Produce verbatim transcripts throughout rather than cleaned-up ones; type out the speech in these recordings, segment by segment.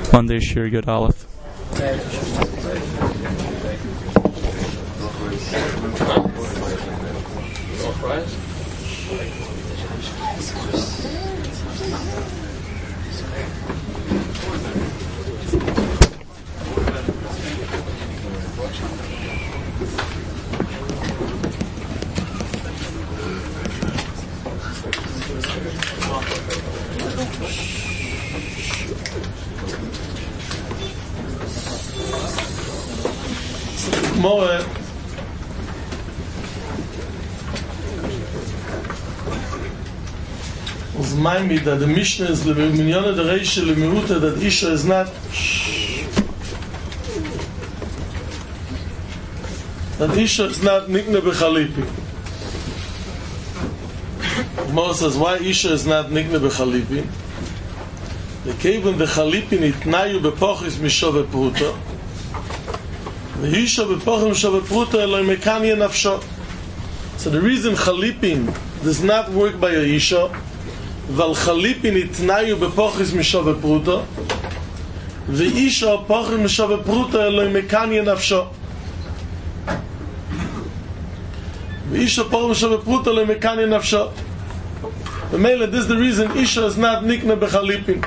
Monday Shir Yud Aleph. More was my me that the Mishnah is the minyan the reish the miuta that Isha is not that Isha is not nikne bechalipi. More says why Isha is not nikne bechalipi. The keven the chalipi nitnayu bepochis mishove pruta. So the reason Chalipin does not work by a Isha, Val Chalipin itnayu bepochis mishove pruta, the Isha pochis mishove pruta eloi mekanya nafsho. The Isha pochis mishove pruta eloi mekanya nafsho. The mele, this is the reason Isha is not nikne bechalipin.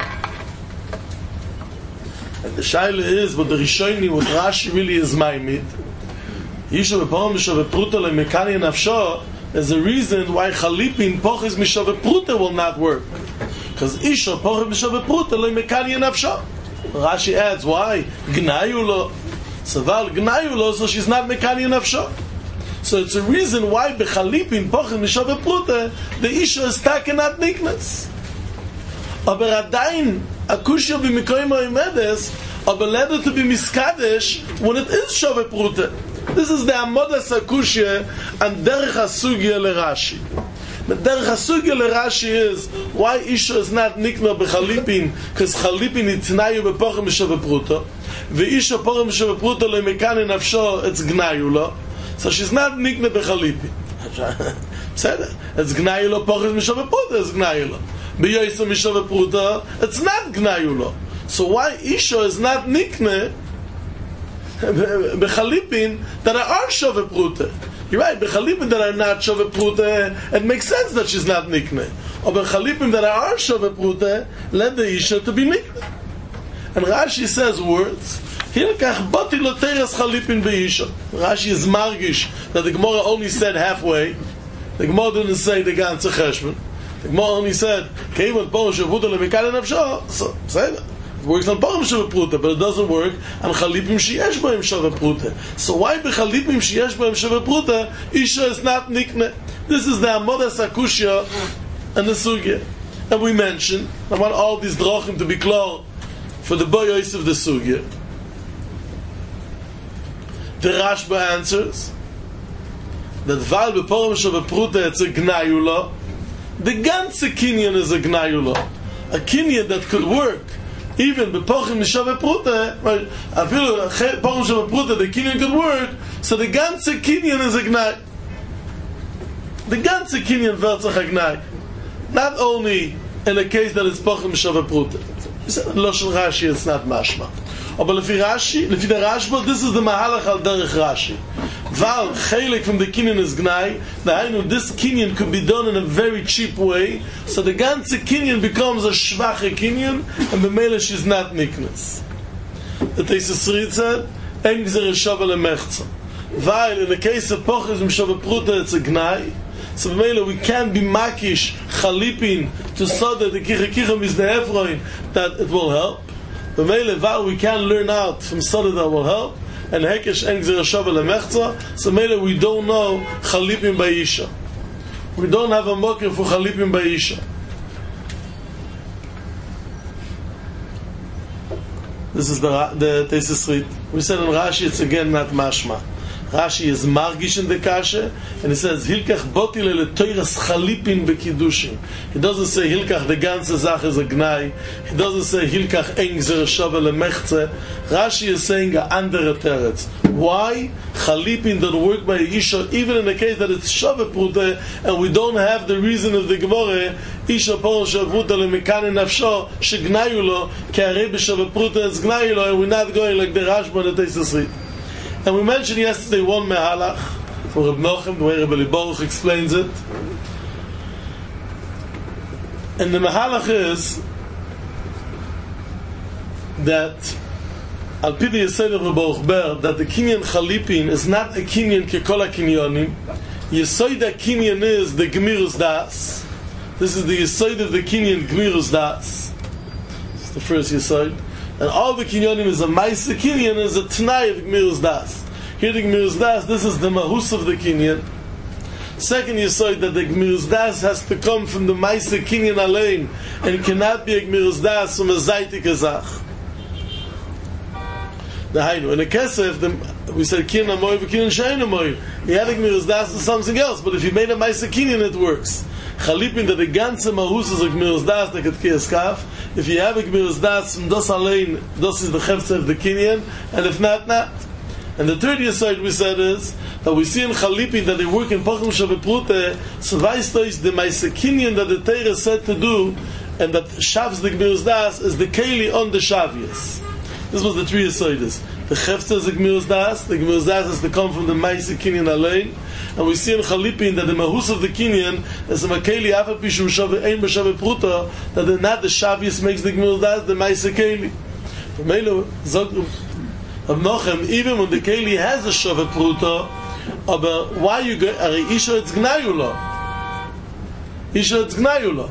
The shaila is, but the Rishoni, what Rashi really is maimid, Isha v'pochim mishove pruta le'mekanya nafsho, there's a reason why Chalipin pochis mishove pruta will not work. Because Isha pochim mishove pruta le'mekanya nafsho. Rashi adds, why? Gnayu lo. Saval gnayu lo, so she's not mekanya nafsho. So it's a reason why b'Chalipin pochim mishove pruta, the Isha is taken at niknas. Aber adain, akushya b'mikoyim ha'omedes, aber leder to be miskadesh when it is shove pruta. This is the amodas akushya and derech hasugya l'Rashi. The derech hasugya l'Rashi is why Isha is not nikna b'chalipin, because chalipin itnayu b'pochim shove pruta, v'Isha pochim shove pruta le'mekani nafsho, it's gnayu lo. So she's not nikna b'chalipin. It's gnayu lo, pochim shove pruta, it's gnayu lo. B'yoysa mishove pruta, it's not gnayu lo. So why Isha is not nikne bechalipin that are shove pruta? You're right, bechalipin that are not shove pruta, it makes sense that she's not nikne. Or bechalipin that are shove pruta, let the Isha to be nikne. And Rashi says words. Hilkach bati lo teres chalipin be'isha. Rashi is margish that the Gemara only said halfway. The Gemara didn't say the ganze cheshbon. The Gemara only said keivan pochim shove pruta le'mekane nafsho. So say that. It works on pochim shove pruta, but it doesn't work on chalipim sheyesh b'hem shove pruta. So why b'chalipim sheyesh b'hem shove pruta Isha is not nikne? This is the amodas akushya and the sugya. And we mentioned, I want all these drachim to be clear for the boyos of the sugya. The Rashba answers that val b'pochim shove pruta it's a gnayula. The ganze kinyan is a gnayula, a kinyan that could work. Even b'pochim mishove pruta, right? Afilu pochim mishove pruta, the kinyan could work. So the ganze kinyan is a gnai. The ganze kinyan vertzach a gnai. Not only in a case that it's pochim mishove pruta. Loshen Rashi, it's not mashma. But lefi Rashi, lefi the Rashba, this is the mahalach al derech Rashi. Val chelik from the kinyan is gnai. Now, this kinyan could be done in a very cheap way, so the ganze kinyan becomes a shvache kinyan, and the mele she's not niknes. The Teisus Rid said, "En gzer shava lemechza." While in the case of pochis mishove pruta, it's a gnai. So the mele we can't be makish chalipin to soda the kicha kicha is the efroin that it will help. The mele while we can learn out from soda that will help. And hekesh en gzer shava lemechza. So mele we don't know chalipin by Isha. We don't have a mokir for chalipin by Isha. This is the the Teisus Rid. We said in Rashi it's again not mashma. Rashi is margish in the kasha, and he says hilkach botile le toiras chalipin bekidushin. He doesn't say hilkach the ganze zach is a gnai. He doesn't say hilkach en gzer shava lemechze. Rashi is saying a andere teretz. Why Chalipin don't work by Isha, even in the case that it's Shava Pruta, and we don't have the reason of the Gemara, Isha Porum Shava Pruta Lemekane Nafsho, Shegnayulo, Ke'arei B'Shava Pruta is Gnayulo, and we're not going like the Rashba and the Teisasri. And we mentioned yesterday one Mehalach, from Reb Nochem, the way Reb Eli Baruch explains it. And the Mehalach is that Al Pi the Yesod of Reb Baruch Ber, that the Kinyan Chalipin is not a Kinyan Kekol HaKinyonim. Yesod HaKinyan is the Gemirus Das. This is the Yesod of the Kinyan Gemirus Das. This is the first Yesod. And all the Kinyonim is a Maisa Kinyan, is a T'nai of Gemirus Das. Here the Gemirus Das, this is the Mahus of the Kinyan. Second Yesod, that the Gemirus Das has to come from the Maisa Kinyan Alein, and it cannot be a Gemirus Das from a Zaytik Azach. The Hainu. In the Kesef, the, we said Kinyan Amoy v'Kinyan Shein Amoy. He had a Gemirus Das to something else, but if you made a Maisa Kinyan, it works. Chalipin, that the ganze Mahus is a Gemirus Das, that could kiss Kaf. If you have a Gemirus Das from Das Alein, Das is the Chefze of the Kinyan, and if not, not. And the third Yesod we said is that we see in Chalipin that they work in Pachim Shava Pruta, so Vaisto is the Maisa Kinyan that the Torah said to do, and that Shavs the Gemirus Das is the Keli on the Shavias. This was the three Yesodas. The Chefza is the Gemirus Das, the Gemirus Das is to come from the Maisa Kinyan Alein, and we see in Chalipin that the Mahus of the Kinyan is a Makeli Afal Pishum Shava Ein B'Shava Pruta, that the, not the Shavias makes the Gemirus Das, the Maisa Keli. From Melo, Zog of Nochem, even when the Keli has a Shava Pruta, but why you go, Are Isha it's Gnayula. Isha it's Gnayula.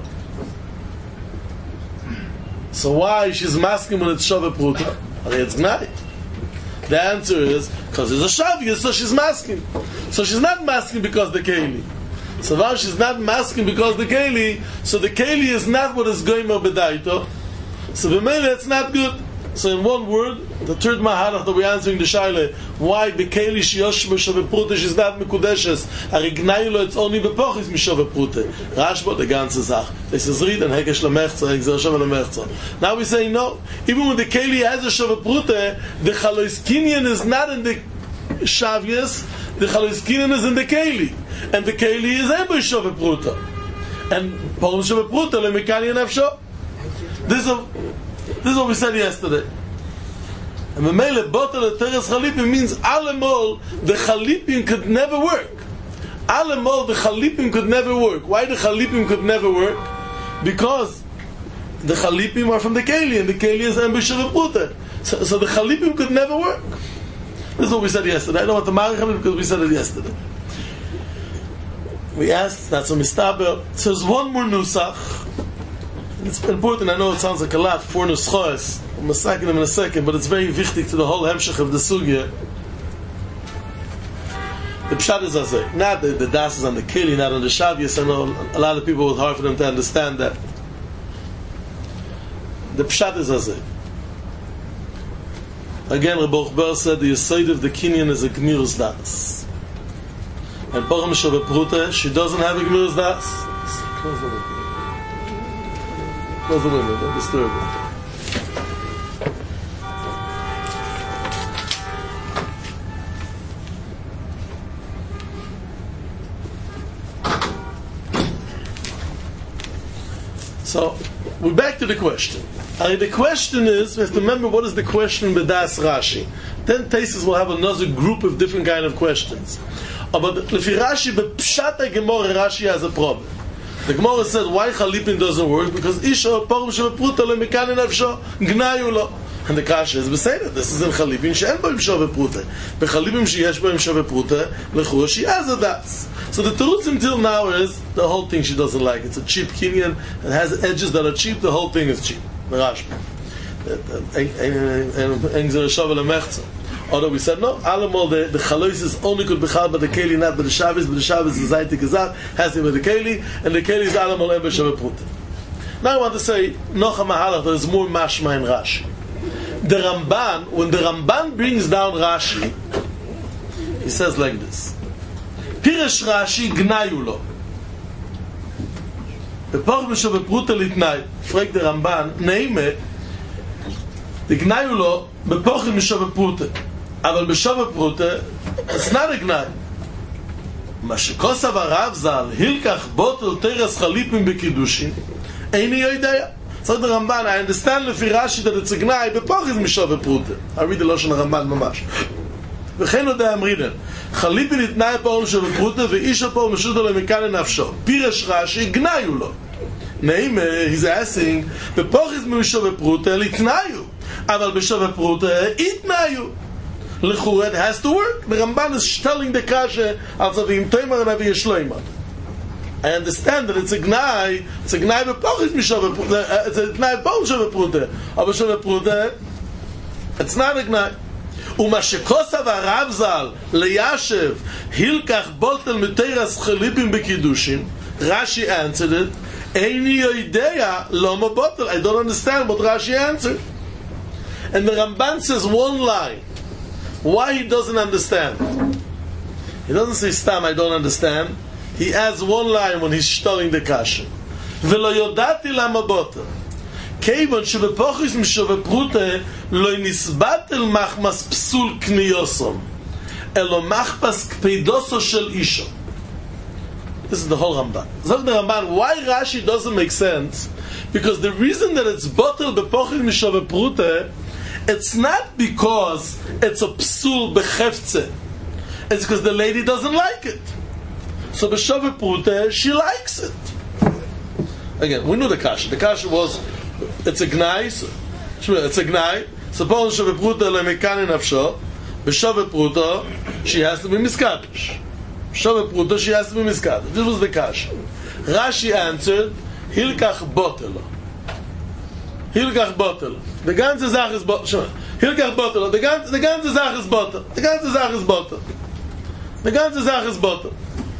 So why she's masking when it's Shava Pruta? Are it's Gnay? The answer is because it's a Shavias, so she's masking. So she's not masking because the Keli. So while she's not masking because the Keli, so the Keli is not what is going on Bedaito. So B'meila it's not good. So in one word, the third Mahalach that we're answering the Shaila, why Bekeli Shiyosh B'Shava Pruta is not Mekudeshes, Ari Gnayulo it's only Bepochis Mishava Pruta. Rashba the ganze Sach. This is read and Hekesh Lamechza, Hekzer Shava Lamechza. Now we say no. Even when the Keli has a Shava Pruta, the Chalois Kinyan is not in the Shavias, the Chalois Kinyan is in the Keli. And the Keli is Ebo Shava Pruta. And Porum Shava Pruta, Lemekani Nafsho. This is This is what we said yesterday. And Memele Botel Teres Chalipim means Alemol, the Chalipim could never work. Alemol, the Chalipim could never work. Why the Chalipim could never work? Because the Chalipim are from the Keli, and the Keli is Embishar Pruta. So, so the Chalipim could never work. This is what we said yesterday. I don't want to marry him because we said it yesterday. We asked, that's a mistaber. So there's one more nusach. It's important, I know it sounds like a lot, four nuschos. I'm going to second them in a second, but it's very wichtig to the whole hemshech of the sugya. The pshat is azay. Not the, the das is on the keli, not on the shavias. I know a lot of people, it's hard for them to understand that. The pshat is azay. Again, Reb Baruch Ber said the yesod of the kinyan is a gmirus das. And Pachim Shava Pruta, she doesn't have a gmirus das. Close the window. Close the window, don't disturb it. So, we're back to the question. Uh, the question is, we have to remember what is the question B'das Rashi. Then Taisus will have another group of different kind of questions. Uh, but Lefi Rashi, B'pshat HaGemorah, Rashi has a problem. The Gemara said, why Chalipin doesn't work? Because Isha, Porum Shava Pruta, Lemekani Nafsho, Gnayulo. And the Kasha is Beseda. This is in Chalipin, she'en boim Shava Pruta. B'Chalipin she'yesh boim Shava Pruta, Lechua she has a das. So the Terutz until now is, the whole thing she doesn't like. It's a cheap Kinyan, it has edges that are cheap, the whole thing is cheap. The Rashba. Engzer Shava Lemechza. Although we said no, Alamol the the Chalois is only could be chal by the Keli, not by the Shavis, but the Shavis is Zaytik Azat, has him with the Keli, and the Keli is Alamol Ember Shava Pruta. Now I want to say, Nocha Mahalach, there is more Mashma in Rashi. The Ramban, when the Ramban brings down Rashi, he says like this: Piresh Rashi Gnayulo. The Porum Shava Pruta Litnai. Frag the Ramban, Neime, the Gnayulo, Bepochim Shava Pruta. אבל בשווה פרוטה, it's not a gnai. מה שכוסף הרב ז"ל, הילקח בוטל תרס חליפים בקידושין, איני יודע. So the Ramban, I understand לפי רש"י that it's a gnai, בפוחז משווה פרוטה. I read the לשון הרמב"ן ממש. וכן יודע אמרינן, חליפין התנאי פורם שווה פרוטה, ואיש הפורם משוט עליהם מכאן לנפשו. פירש רש"י, גנאי הוא לו. נעים, he's asking, בפוחז משווה פרוטה, להתנאיו. אבל בשווה פרוטה, התנאיו. לכאורה, it has to work. The Ramban is telling the kasha, also v'im toimar and avi yeshloimar. I understand that it's a gnai, it's a gnai b'pochis mishove pruta, it's a gnai b'pom shove pruta, aber shove pruta, it's not a gnai. Uma shekosav harav zal leyashev hilkach botel miteras chalipim b'kiddushin, Rashi answered it, Eini yoidea loma botel. I don't understand what Rashi answered. And the Ramban says one line. Why he doesn't understand? He doesn't say stam, I don't understand. He adds one line when he's studying the kasha. V'lo yodati lama botel. Keivon shebepochis mishove prute lo nisbatel machmas psul kniyosom elo machmas kpeidoso shel isha. This is the whole Ramban. Zog the Ramban, why Rashi doesn't make sense? Because the reason that it's botel bepochis mishove prute, it's not because it's a psul bechefze. It's because the lady doesn't like it. So b'shove prute, she likes it. Again, we knew the kasha. The kasha was, it's a gnai, it's a gnai. Suppose b'shove prute le'mekani nafsho, b'shove prute, she has to be miskadosh. B'shove prute, she has to be miskadosh. This was the kasha. Rashi answered, hilkach botel. Hilkach botel. The ganze Sache is botel. Hilkach botel. The ganze, the ganze Sache is botel. The ganze Sache is botel. The ganze Sache is botel.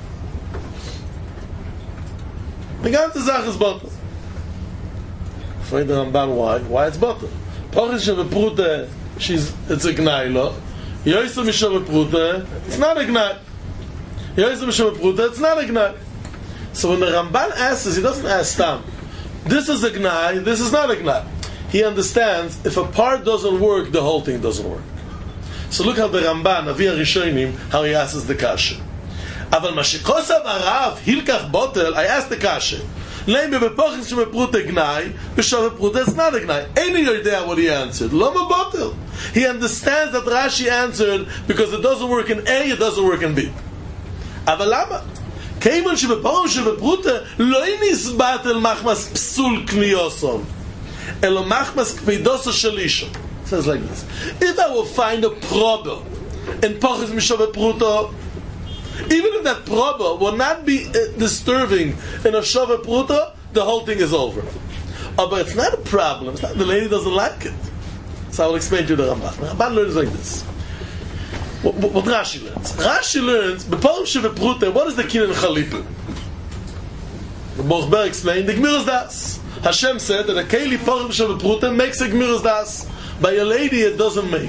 The ganze Sache is botel. Find the Ramban why? Why it's botel? Pochish of a prute, she's, it's a gnai lo. Yoysa mishov a prute, it's not a gnai. Yoysa mishov a prute, it's not a gnai. So when the Ramban asks this, he doesn't ask Stam. This is a gnai, this is not a gnai. He understands if a part doesn't work, the whole thing doesn't work. So look how the Ramban, Avi HaRishonim, how he asks the kasha. Aval mashikosav arav hilkach botel, I asked the kasha. Leime bepochis sheme prute gnai, b'shove prute, it's not a gnai. Any idea what he answered? Loma botel. He understands that Rashi answered because it doesn't work in A, it doesn't work in B. Aval lama? Keivon shebepochim sheme prute, lo nisbat el machmas psul kniyosom. Elo machmas kpeidoso shel isha. Says like this. If I will find a problem in Pochis Mishove Pruto, even if that problem will not be uh, disturbing in a Shove Pruto, the whole thing is over. Oh, but it's not a problem. It's not, the lady doesn't like it. So I will explain to you the Ramban. The Ramban learns like this. What, what, what Rashi learns? Rashi learns, B'Pochim Shove Pruto, what is the Kinyan Chalipa? The Bochber explained, the Gmiras Das. Hashem said that a Keli Pochim Shove Pruto makes a Gmiras Das. By a lady it doesn't make.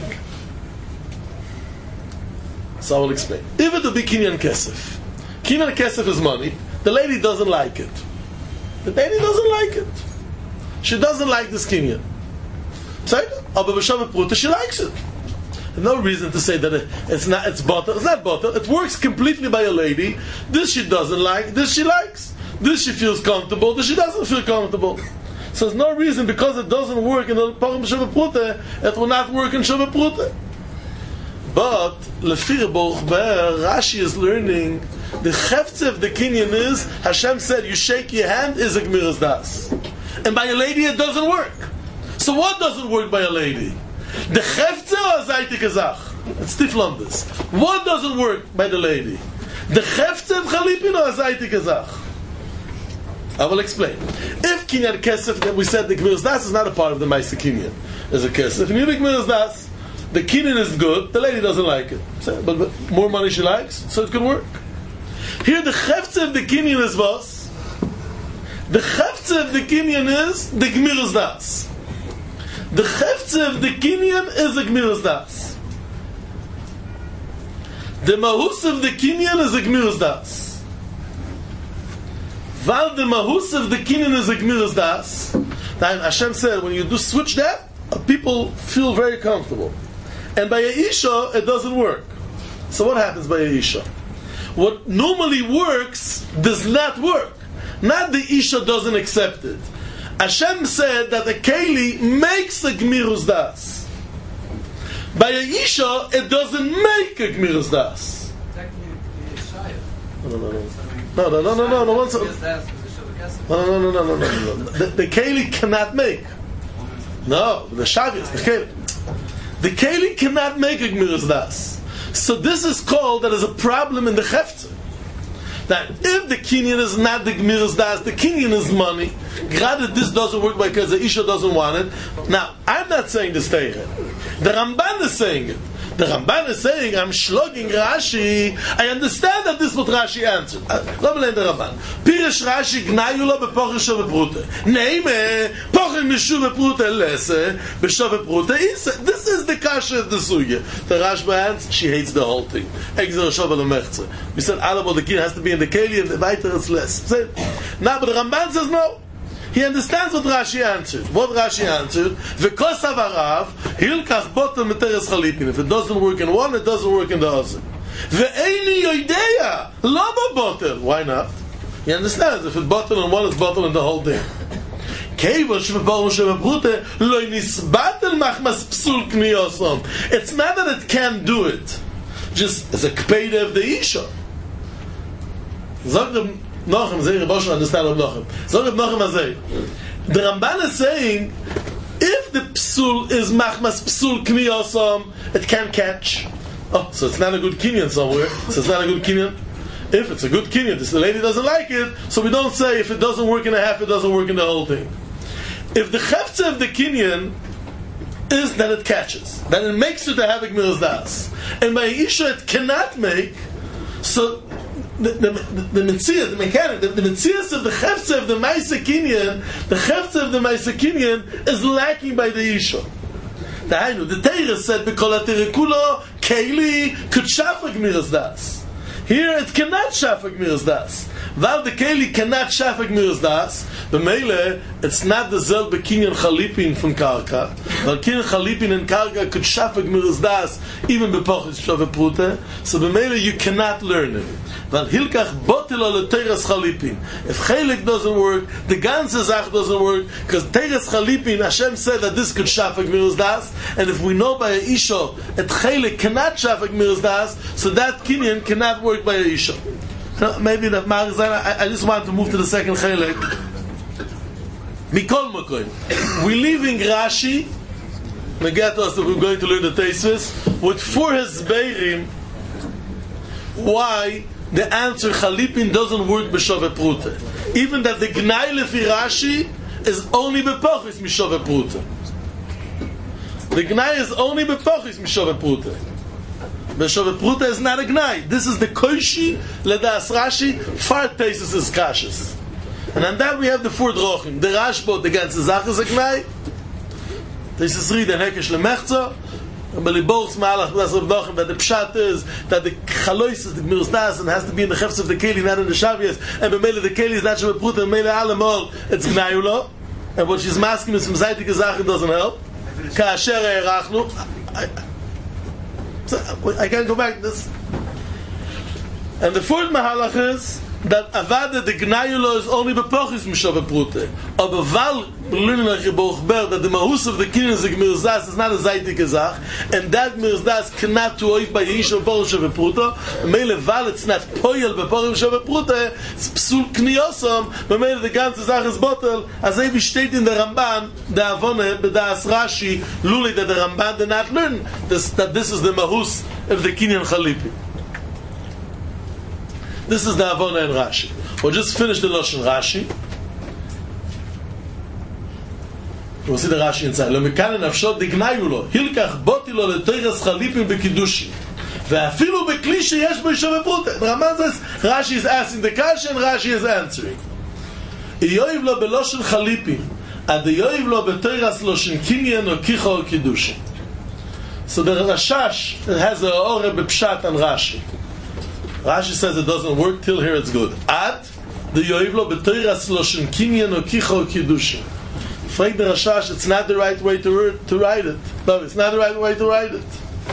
So I will explain. If it would be Kinyan Kesef, Kinyan Kesef is money, the lady doesn't like it. The lady doesn't like it. She doesn't like this Kinyan. So, aber b'shavet pruta, she likes it. There's no reason to say that it's not, it's butter. It's not butter. It works completely by a lady. This she doesn't like, this she likes. This she feels comfortable, this she doesn't feel comfortable. So there's no reason, because it doesn't work in the Pochim Shove Prute, it will not work in Shove Prute. But Lefir Bochber, Rashi is learning the Cheftze of the Kinyan is, Hashem said, you shake your hand is a Gmiras Das. And by a lady it doesn't work. So what doesn't work by a lady? The Cheftze or Zaytik Azach? It's Tiflon this. What doesn't work by the lady? The Cheftze of Chalipin or Zaytik Azach? I will explain. If Kinyan Kesef, that we said the Gmiras Das is not a part of the Maisa Kinyan, is a Kesef. And you have Gmiras Das, the Kinyan is good, the lady doesn't like it. So, but, but more money she likes, so it can work. Here the Cheftze of the Kinyan is was. The Cheftze of the Kinyan is the Gmiras Das. The Cheftze of the Kinyan is the Gmiras Das. The Mahus of the Kinyan is the Gmiras Das. While the mahus of the kinyan is a gmiras das, then Hashem said, when you do switch that, people feel very comfortable. And by a Isha, it doesn't work. So what happens by a Isha? What normally works does not work. Not the Isha doesn't accept it. Hashem said that a Keli makes a Gmirus Das. By a Isha, it doesn't make a Gmirus Das. No, no, no. No, no, no, no, no, no, no, no, no, no, no, no. The, the Keli cannot make. No, the Shavis, the Keli. The Keli cannot make a Gmirus Das. So this is called that is a problem in the Hefzer. That if the Kinyan is not the Gmirus Das, the Kinyan is money. Granted, this doesn't work because the Isha doesn't want it. Now, I'm not saying this Teire. The Ramban is saying it. The Ramban is saying, I'm shlogging Rashi. I understand that this is what Rashi answered. Let me learn the Ramban. Pirish Rashi gnayula bepocher shove prute. Neime, pocher mishuve prute lese, beshove prute ise. This is the kasha of the sugya. The Rashba answers, she hates the whole thing. Exer shove lemechze. We said, Alamo, the king has to be in the keli, and the weiter is less. Now, but the Ramban says no. He understands what Rashi answered. What Rashi answered, V'kos avarav, hilkach botel meteres chalipin. If it doesn't work in one, it doesn't work in the other. Ve'eini yoideya, lama botel. Why not? He understands. If it's botel in one, it's botel in the whole thing. It's not that it can't do it. Just as a kpeide of the Isha. Nochem, Zeh Rebosha understand of Nochem. So Reb Nochem Azeh. The Ramban is saying, if the psul is machmas psul kmiyosam, it can't catch. Oh, so it's not a good kinyan somewhere. So it's not a good kinyan. If it's a good kinyan, this the lady doesn't like it, so we don't say if it doesn't work in a half, it doesn't work in the whole thing. If the chefza of the kinyan is that it catches, then it makes it to have a gmiras das, and by Isha it cannot make, so the the the mitzvah, the mechanic, the, the mitzvah of the chefza of the Maisa Kinyan, the chefza of the Maisa Kinyan is lacking by the Isha. The Hainu, the Teira said, "B'kol haterekulo keli could shafak gmiras das." Here it cannot shafak gmiras das. While the keli cannot shafak gmiras das, the meile it's not the zel bekinyan chalipin from karka. While kinyan chalipin and karka could shafak gmiras das even bepochis shove prute. So the meile you cannot learn it. Weil hilkach botel ole teres chalipin. If chelik doesn't work, the ganze zach doesn't work, because teres chalipin, Hashem said that this could shafak gmiras das, and if we know by a isha that chelik cannot shafak gmiras das, so that kinyan cannot work by a isha. Maybe that I, I just want to move to the second chelik. Mikol Makoim. We're leaving Rashi. We get us that we're going to learn the Teisvis with four Hezbeirim why the answer Chalipin doesn't work b'Shove Prute. Even that the Gnai Lefi Rashi is only b'Pochis Mishove Prute. The Gnai is only b'Pochis Mishove Prute. B'Shove Prute is not a Gnai. This is the Koishi Ledas Rashi. Far Teisvis is Kashis. And on that we have the four drochim. The Rashbo, the ganze Zach is a Gnai. This is read and Hekesh Lemechza. And Beliboch's Malach, that's Reb Nochem, that the Pshat is that the Chalois is the Gmiras Das and has to be in the Chefs of the Keli, not in the Shavias. And B'Mele the Keli is not Shem Prut, and B'Mele Alamol, it's Gnayulo. And what she's masking is from Zaytik Zach, doesn't help. Ka'asher Erachnu. I can't go back to this. And the fourth Mahalach is that Avada the Gnayulo is only bepochis Mishove Prute. Aber Val Lunach Bochber that the Mahus of the Kinyan is a Gmiras Das is not a Zaytik Zach, and that Gmiras Das cannot to oif by Yisha Bochim Shove Prute. Mele Val it's not Poyel bepochim Shove Prute. It's Psul Kniyosam. But Mele the ganze Zach is bottle. As I steht in the Ramban, the Avone B'das Rashi Luli that the Ramban did not learn this, that this is the Mahus of the Kinyan Chalipi. This is the Avona and Rashi. We'll just finish the Lashon Rashi. We'll see the Rashi inside. Lo mekane nafshot dignayu lo. Hilkach boti lo leteres chalipim bekidushi. Ve'afilu bekli sheyesh bo yishove prute. The Raman says, Rashi is asking the question, and Rashi is answering. Iyoiv lo beloshen chalipim. Ad iyoiv lo beteres loshen kinyan o kicha o kidushi. So the Rashash has a ore bepshat on Rashi. Rashi says it doesn't work till here it's good. Ad the yoivlo b'toiras loshen kinyan o kicho kiddushin. Frag the Rashash, it's not the right way to to write it. No, it's not the right way to write it.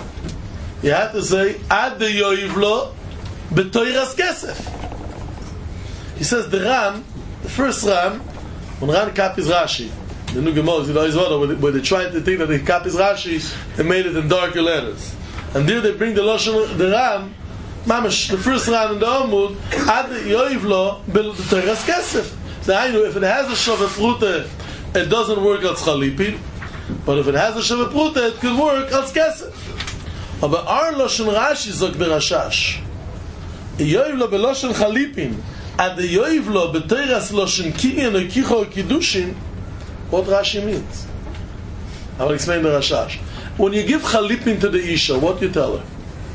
You have to say ad de yoivlo b'toiras kesef. He says the Ran, the first Ran, when Ran copies Rashi, the new Gemara, you know, is where they, where they tried to think that they copies Rashi, they made it in darker letters. And there they bring the Lashon, the Ran, Mamash, the first Ran in the Amud, ad de yoivlo b'toiras kesef. So I know if it has a Shava Prute, it doesn't work as Chalipin, but if it has a Shava Prute, it could work as Kesef. But our Lashon Rashi zok the Rashash. Yoivlo b'Lashon Chalipin, ad yoivlo b'Teiras Lashon Kinyan or Kicho or Kiddushin, what Rashi means. I will explain the Rashash. When you give Chalipin to the Isha, what do you tell her?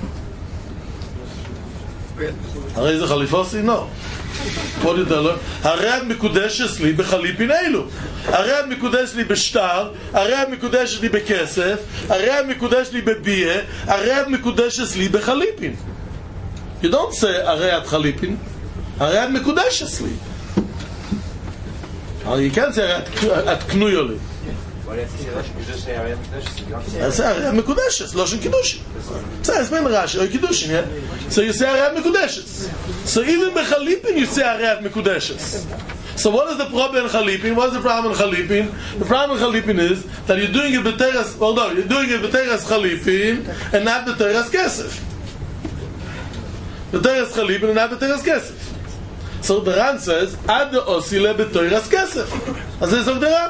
Are is a Chalifosi? No. What do you tell her? הרי את מקודשת לי בחליפין אלו. הרי את מקודשת לי בשטר, הרי את מקודשת לי בכסף, הרי את מקודשת לי בבייה, הרי את מקודשת לי בחליפין. You don't say הרי את חליפין, הרי את מקודשת לי. You can't say הרי את קנויה לי. I say הרי את מקודשת, לא של קידושין. So it's been Rashi or Kiddushin, yeah? So you say Areat Mekudeshes. So even Bechalipin you say Areat Mekudeshes. So what is the problem in Chalipin? What is the problem in Chalipin? The problem in Chalipin is that you're doing it B'teras, well no, you're doing it B'teras Chalipin and not B'teras Kesef. B'teras Chalipin and not B'teras Kesef. So the Ran says, Ad the Osile B'teras Kesef. As is of the Ran.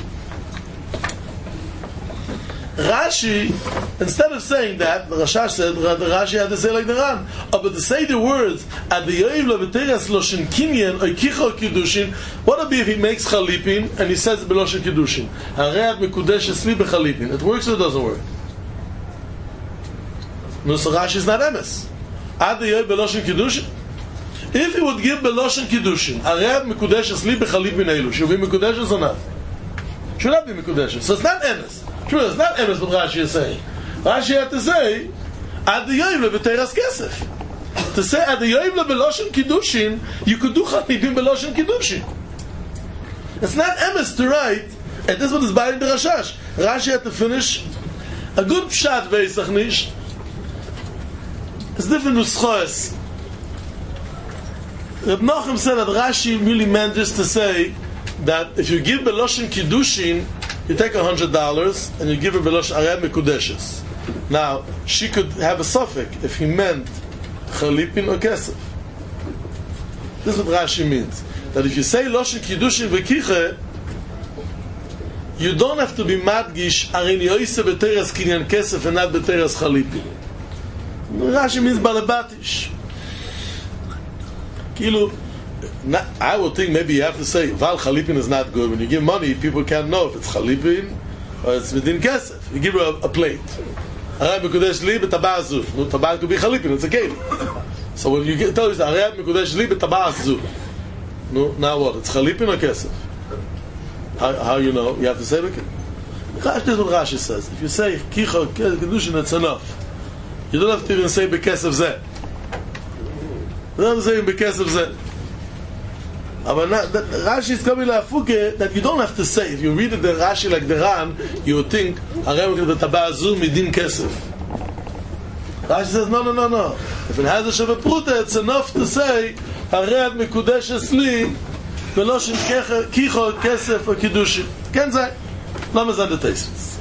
Rashi, instead of saying that, the Rashash said, the Rashi had to say like the Ran. Oh, but to say the words, at the Yoivlo B'teras Loshen Kinyan, or Kicho Kiddushin, what would be if he makes Chalipin, and he says B'loshen Kiddushin? Hareat Mekudesh Esli B'Chalipin. It works or it doesn't work? No, so Rashi is not emes. At the Yoiv B'loshen Kiddushin? If he would give B'loshen Kiddushin, Hareat Mekudesh Esli B'Chalipin Eilu, should be Mekudeshes or not? Should not be Mekudeshes. So it's not emes. True, it's not emes what Rashi is saying. Rashi had to say, Ad yoivle b'teras kesef. To say Ad yoivle b'loshen kiddushin, you could do Chalipin b'loshen kiddushin. It's not emes to write, and this is what is buying the Rashash. Rashi had to finish a good pshat veisach nish. It's different nuschos. Reb Nachum said that Rashi really meant just to say that if you give b'loshen kiddushin, you take a hundred dollars and you give her Belosh Areat Mekudeshes. Now, she could have a suffix if he meant Chalipin or Kesef. This is what Rashi means. That if you say Loshen Kiddushin V'kiche, you don't have to be madgish Arin Yoise B'teras Kinyan Kesef and not B'teras Chalipin. Rashi means Balabatish. Kilu, Not, I would think maybe you have to say Val Chalipin is not good. When you give money, people can't know if it's Chalipin or it's within Kesef. You give her a, a plate. Areat Mekudesh li b'tabazu. No, tabaz could be Chalipin. It's a keli. So when you get, tell you Areat Mekudesh li b'tabazu. No, now what? It's Chalipin or Kesef? How, how you know? You have to say it. This is what Rashi says. If you say Kicha Kedushin, that's enough. You don't have to even say B'Kesef Zeh. You don't have to say B'Kesef Zeh. But not, that, Rashi is coming to Afuke that you don't have to say. If you read it, the Rashi like the Ran, you would think Rashi says no, no, no, no. If it has a Sheva Pruta, it's enough to say Hareat Mekudesh Esli Veloshin Kicho Kesef or Kiddushin. Ken say Lama Zad the Tesis.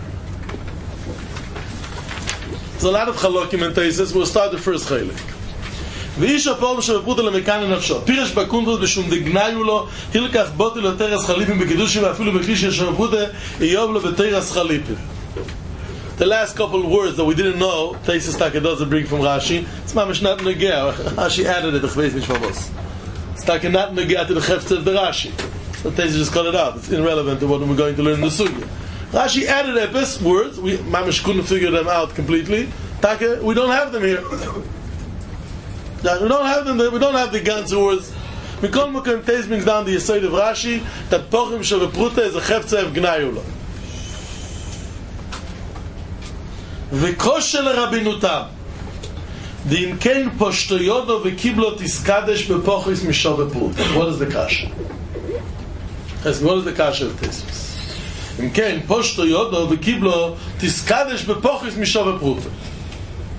There's a lot of Chalokim and Tesis. We'll start the first Chalik. ואיש הפועל שבפרוטה למכאן לנפשו פירש בקונטרס בשום דגניו לו הילקח בוטי לו תרס חליפים בקידושים ואפילו בכלי של שבפרוטה איוב לו בתרס חליפים. The last couple of words that we didn't know Teisus Taka doesn't bring from Rashi. It's mamish not negea. Rashi added it. It's Taka not negea to the chefts of the Rashi. So Teisus just cut it out. It's irrelevant to what we're going to learn in the Sugya. Rashi added epis words. We mamish couldn't figure them out completely. Taka, we don't have them here. We don't have them. We don't have the ganze words. We call Mukam Teis brings down the Yesod of Rashi that Pochim Shavapruta is a chefza of Gnayula. וקושל רבינותם דאם כן פושטו יודו וקיבלו תסקדש בפוחס משווה פרוטה. What is the kasha? What is the kasha of Tesis? אם כן פושטו יודו וקיבלו תסקדש בפוחס משווה פרוטה.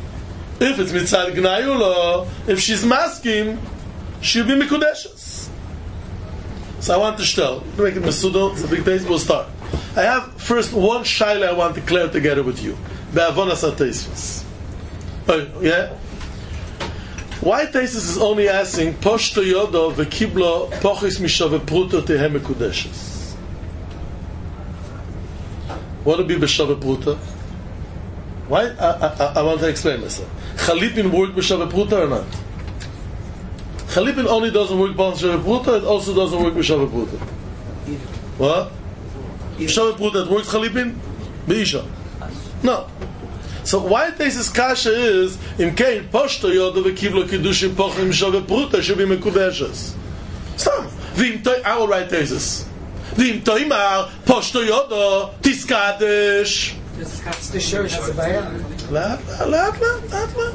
If it's mitzad gnayulo, if she's masking, she'll be mikudeshes. So I want to tell, to make it mesudel, it's a big taste, we'll start. I have first one shaila I want to clear together with you. Be'avonas ha-teisvus. Oh, yeah? Why Teisvus is only asking, Poshto yodo v'kiblo pochis misha v'pruto tehem mikudeshes? What would be b'sha v'pruto? Why? I, I, I want to explain myself. Chalipin work b'sha v'pruto or not? Chalipin only doesn't work b'sha v'pruto, it also doesn't work b'sha v'pruto. What? B'sha v'pruto, it works Chalipin? B'isha. No. So why Teisvus kasha is im kein poshto yodo v'kivlo kiddushim pochim misha v'pruto should be mekudeshes. Stop. V'im toy, I will write Teisvus. V'im toimar poshto yodo tiskadesh. לאט, לאט, לאט, לאט, לאט.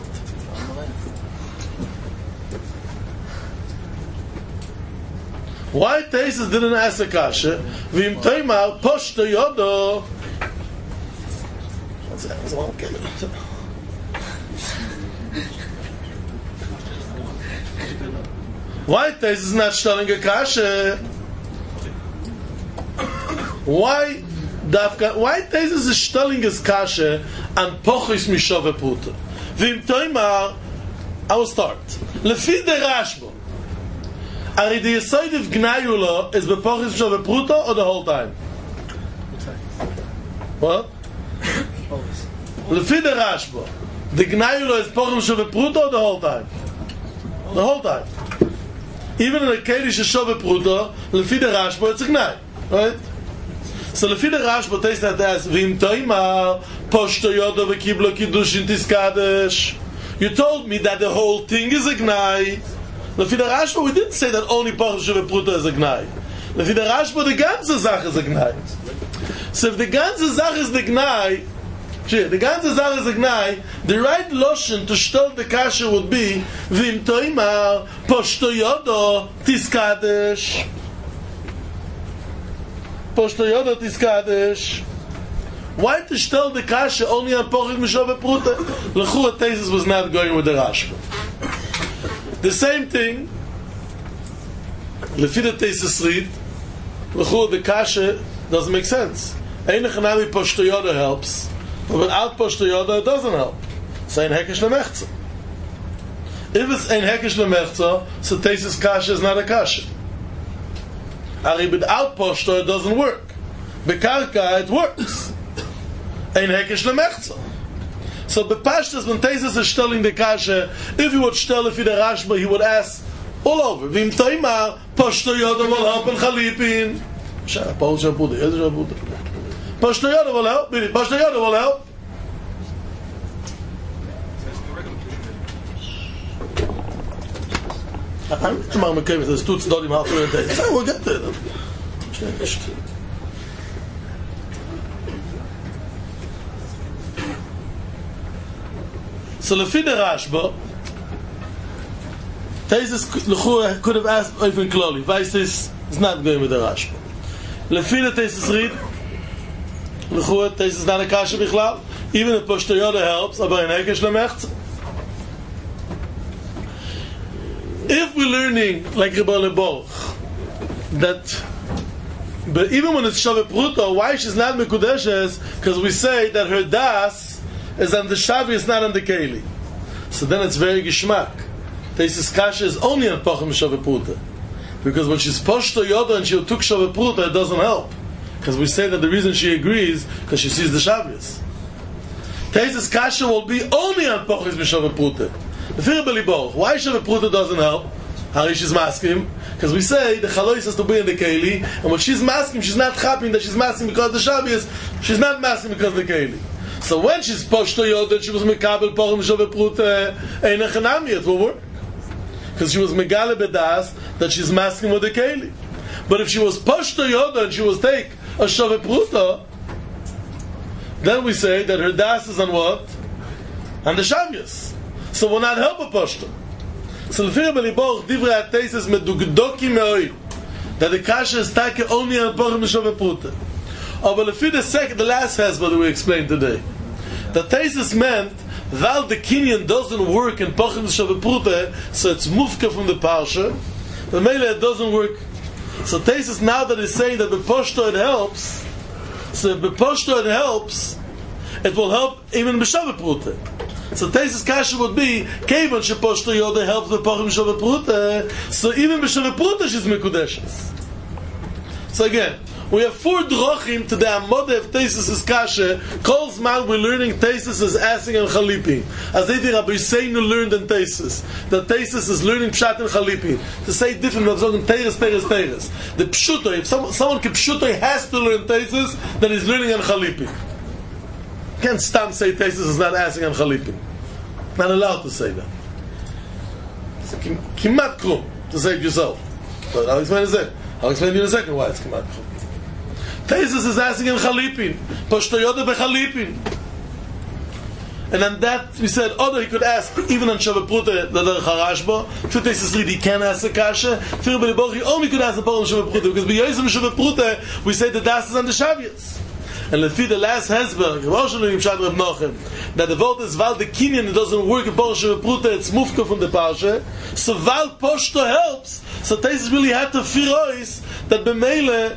Why Teisvus didn't ask a kasha? V'im toimar poshto yodo. Why Teisvus is not telling a kasha? Why Dafka? Why Teisvus is telling his kasha and pochis misha v'pruto? V'im toimar, I will start. Lefi the Rashba, are the yesod of gnayulo is bepochis misha v'pruto or the whole time? What? Lefi the Rashba, the gnayulo is pochis misha v'pruto the whole time? The whole time. Even in a kedish shove pruto, lefi the Rashba, it's a gnay, right? So lefi the Rashba, Teisvus that asks, v'im toimar poshto yodo v'kiblo kiddushin tiskadesh. You told me that the whole thing is a gnay. Lefi the Rashba, we didn't say that only pochis shove pruto is a gnay. Lefi the Rashba, the ganze Sache is a gnay. So if the ganze Sache is the gnay, the ganze Sache is a gnay, the right lotion to stell the kasha would be v'im toimar poshto yodo tiskadesh. Poshto yodo tiskadesh. Why to stell the kasha only on pochis misha v'pruto? L'chura Teisvus was not going with the Rashba. The same thing, lefi the Teisvus read, l'chura the kasha doesn't make sense. Ein echanami poshto yodo helps, but without poshto yodo it doesn't help. So ein hekesh lemechza. If it's ein hekesh lemechza, so Teisvus kasha is not a kasha. Ari without poshto it doesn't work. Bekarka it works. Ein hekesh lemechza. So bepashtas when Teisvus is telling the kasha, if he would tell if he the Rashba, he would ask all over. V'im toimar poshto yodo will help in chalipin. Shara poshto yodo, yodo yodo. Poshto yodo will help. Poshto yodo will help. I'm not going to make this tuts dot im half of the day. So we'll get there. So lefi the Rashba, Teisvus could have asked even clearly. Weiss this is not going with the Rashba. Lefi the Teisvus read, l'chura Teisvus is not a kasha bichlal. Even if poshto yodo helps, aber ein hekesh lemechza. If we're learning like Rebbe Leborg that, but even when it's Shaveh Pruto, why she's not Mekudeshes? Because we say that her das is on the Shavi, not on the Keli. So then it's very Gishmak. Teisvus kasha is only on Pochim Shaveh Pruto, because when she's Poshto Yodo and she took Shaveh Pruto, it doesn't help. Because we say that the reason she agrees because she sees the Shabbos. Teisvus kasha will be only on Pochim Shaveh Pruto. Why Shaveh Pruto doesn't help? Harish is masking because we say the chalois has to be in the keli, and when she's masking, she's not happy that she's masking because the Shabbos. She's not masking because the keli. So when she's poshto yodo, she was mekabel pochim Shaveh Pruto ein echanami, it will work because she was megale bedas that she's masking with the keli. But if she was poshto yodo and she was take a Shaveh Pruto, then we say that her das is on what? On the Shabbos. So will not help a poshto. So lefir beliboch divrei Teisvus medugdoki meoi that the kasha is take only on pochim Shaveh Pruto. But lefir the second, the last hezbollah that we explained today, the Teisvus meant While the kinyan doesn't work in Pochim Shavapruta, so it's mufka from the Parsha, the Mele it doesn't work. So Taisus now that is saying that the Poshto it helps, so the Poshto it helps, it will help even B'Shavapruta. So Taisus Kasha would be, Kevan Sheposhto Yoda helps the Pochim Shavapruta, so even B'Shavapruta she's Mekudeshes. So again, we have four drochim to the Amode of Taisus' Kasha. Calls man we're learning Taisus is asking and Chalipin. As they did Rabbi Yisrael learned in Taisus. That Taisus is learning Pshat and Chalipin. To say different, we're talking Teres, Teres, Teres. The Pshuto, if some, someone can Pshuto has to learn Taisus, then he's learning and Chalipin. Can't stand say Taisus is not asking and Chalipin. Not allowed to say that. It's kimat krum to say it yourself. But I'll explain it. I'll explain to you in a second why it's kimat krum. Taisus is asking in Chalipin. Poshtoyoda bechalipin. And on that, we said, although he could ask, even on Shavapruta, the Charashbo, for Taisus Reed, he can ask a Kasha. For B'Liboch, he only could ask the Poland Shavapruta, because B'Yoyzim Shavapruta, we say the Das is on the Shavias. And Lefi, the last Hezberg, that the vote is Val the Kinyan, it doesn't work in Poland Shavapruta, it's Mufka from the Parsha. So Val Poshto helps. So Taisus really had to fear us that B'Meile,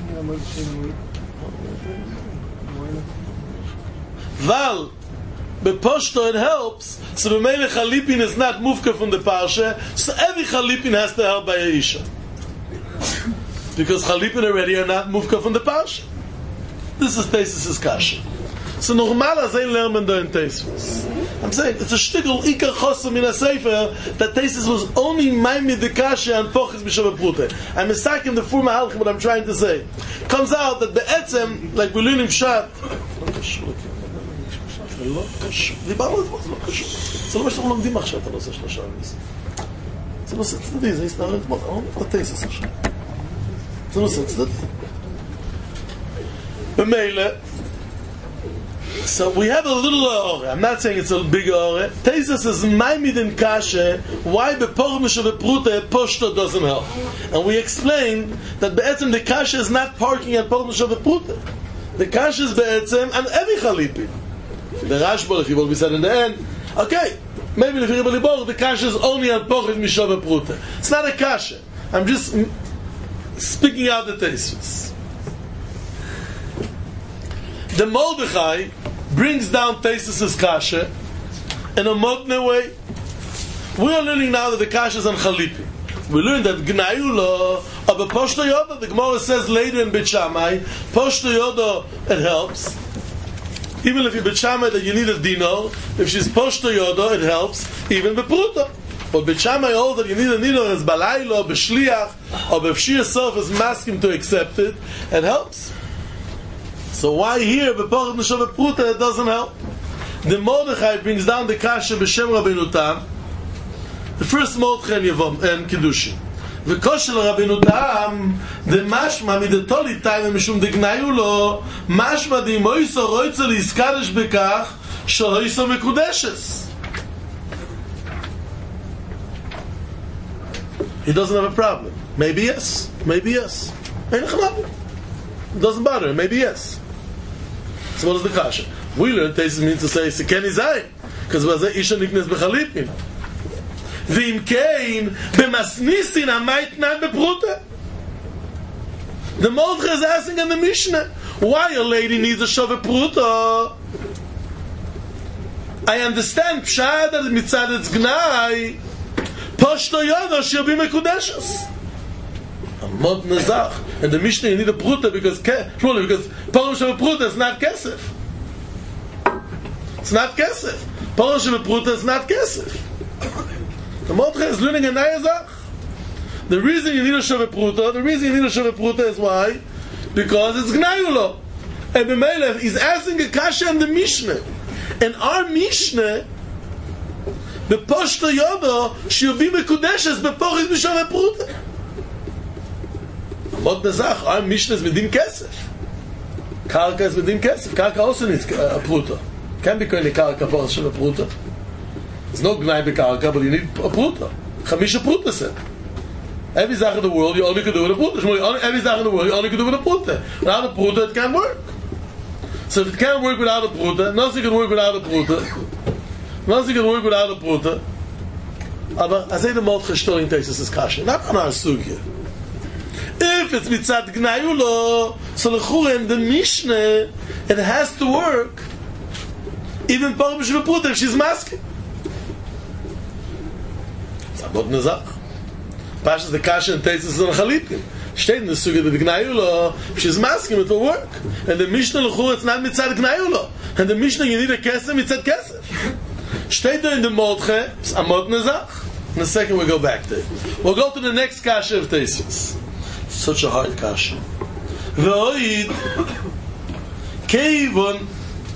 Val, Beposhto it helps, so B'Meile Chalipin is not Mufka from the Parsha, so every Chalipin has to help by a Isha. Because Chalipin already are not Mufka from the Parsha. This is Taisus' Kasha. So normal as ein lernen da in Taisus. I'm saying, it's a shtickle ikar chosam in a sefer that Taisus was only maimid the Kasha and Pochis B'Shavapruta. I'm mistaken the four mahalchim what I'm trying to say. Comes out that the etzem, like we're learning Pshat, דיברנו את זה, זה לא קשור. זה לא מה שאנחנו לומדים עכשיו את הנושא של השעה. זה נושא צדדי, זה הסתער את מות, אני לא תייסס עכשיו. זה נושא צדדי. במילא, so we have a little ore. I'm not saying it's a big ore. Taisus is maimid in kasha. Why the Pochim Shavapruta Poshto doesn't help? And we explain that be'etzem the kasha is not parking at Pochim Shavapruta. The kasha is be'etzem and every Chalipin. The Rashba, if you will be said in the end, okay, maybe if you're able the kasha is only on Pochim Shavapruta. It's not a kasha. I'm just speaking out the Taisus. The Mordechai brings down Taisus' kasha in a modern way. We are learning now that the kasha is on Chalipin. We learned that Gnayula of a Poshto Yoda, the Gemara says later in Beit Shammai, Poshto Yoda, it helps. Even if you're Beit Shammai that you need a dino, if she's Poshto Yoda, it helps, even Bepruta. But Beit Shammai holds that you need a dino as Balaylo, Beshliach, or Befshi yourself is masking to accept it, it helps. So why here, B'Pochim Shavapruta, it doesn't help? The Mordechai brings down the kasha B'Shem Rabbeinu Tam, the first Mordechai and Yavom, and Kedushin. V'koshel Rabbeinu Tam, the mashma midetoli time mishum dignayu lo, mashma di moiso roitzel iskadesh bekach, shohoiso mekudeshes. He doesn't have a problem. Maybe yes, maybe yes. It doesn't bother, maybe yes. So what is the kasha? We learned Taisus means to say Sekeni Zayin, because was a Isha Niknes Bechalipin. V'im kein b'masnisin amayt nan bepruta. The Mordechai is asking in the Mishnah, why a lady needs a Shavapruta? I understand Pshad that mitzad it's Gnai, Poshto Yoda she'll be Mekudeshes. Mod Nezach. And the Mishnah you need a Pruta because surely because Pochim Shavapruta is not Kesef. It's not Kesef. Pochim Shavapruta is not Kesef. The Mordechai is learning a Nayazach. The reason you need a Shavapruta, the reason you need a Shavapruta is why? Because it's Gnayulo. And the Melech is asking a Kasha in the Mishnah. In our Mishnah, the Poshto Yoda she'll be Mekudeshes B'Pochim Shavapruta. Mot Nezach, our Mishnah is Medim Kesef. Karka is Medim Kesef. Karka also needs a Pruta. Can't be going to Karka for a Pruta. There's no Gnai Bekarka, but you need a Pruta. Chamisha Pruta said. Every Zach in the world you only can do with a Pruta. Every Zach in the world you only can do with a Pruta. Without a Pruta it can't work. So if it can't work without a Pruta, nothing can work without a Pruta. Nothing can work without a pruta. Aber I say the Moltche story in Teisus is kasha. Not on our sugya. If it's mitzad gnayulo, so l'chura in the Mishnah, it has to work. Even Parah b'shul pruta, if she's masking. It's a good nezach. Pashas the kasha in Teisus on Chalipin. Steht in the sugya that the gnayulo, if she's masking, it will work. And the Mishnah l'chura, it's not mitzad gnayulo. And the Mishnah, you need a kesef, mitzad kesef. Steht there in the Moltche, it's a mod nezach. In a second we'll go back to it. We'll go to the next kasha of Teisus. Such a hard kasha. V'oid keivon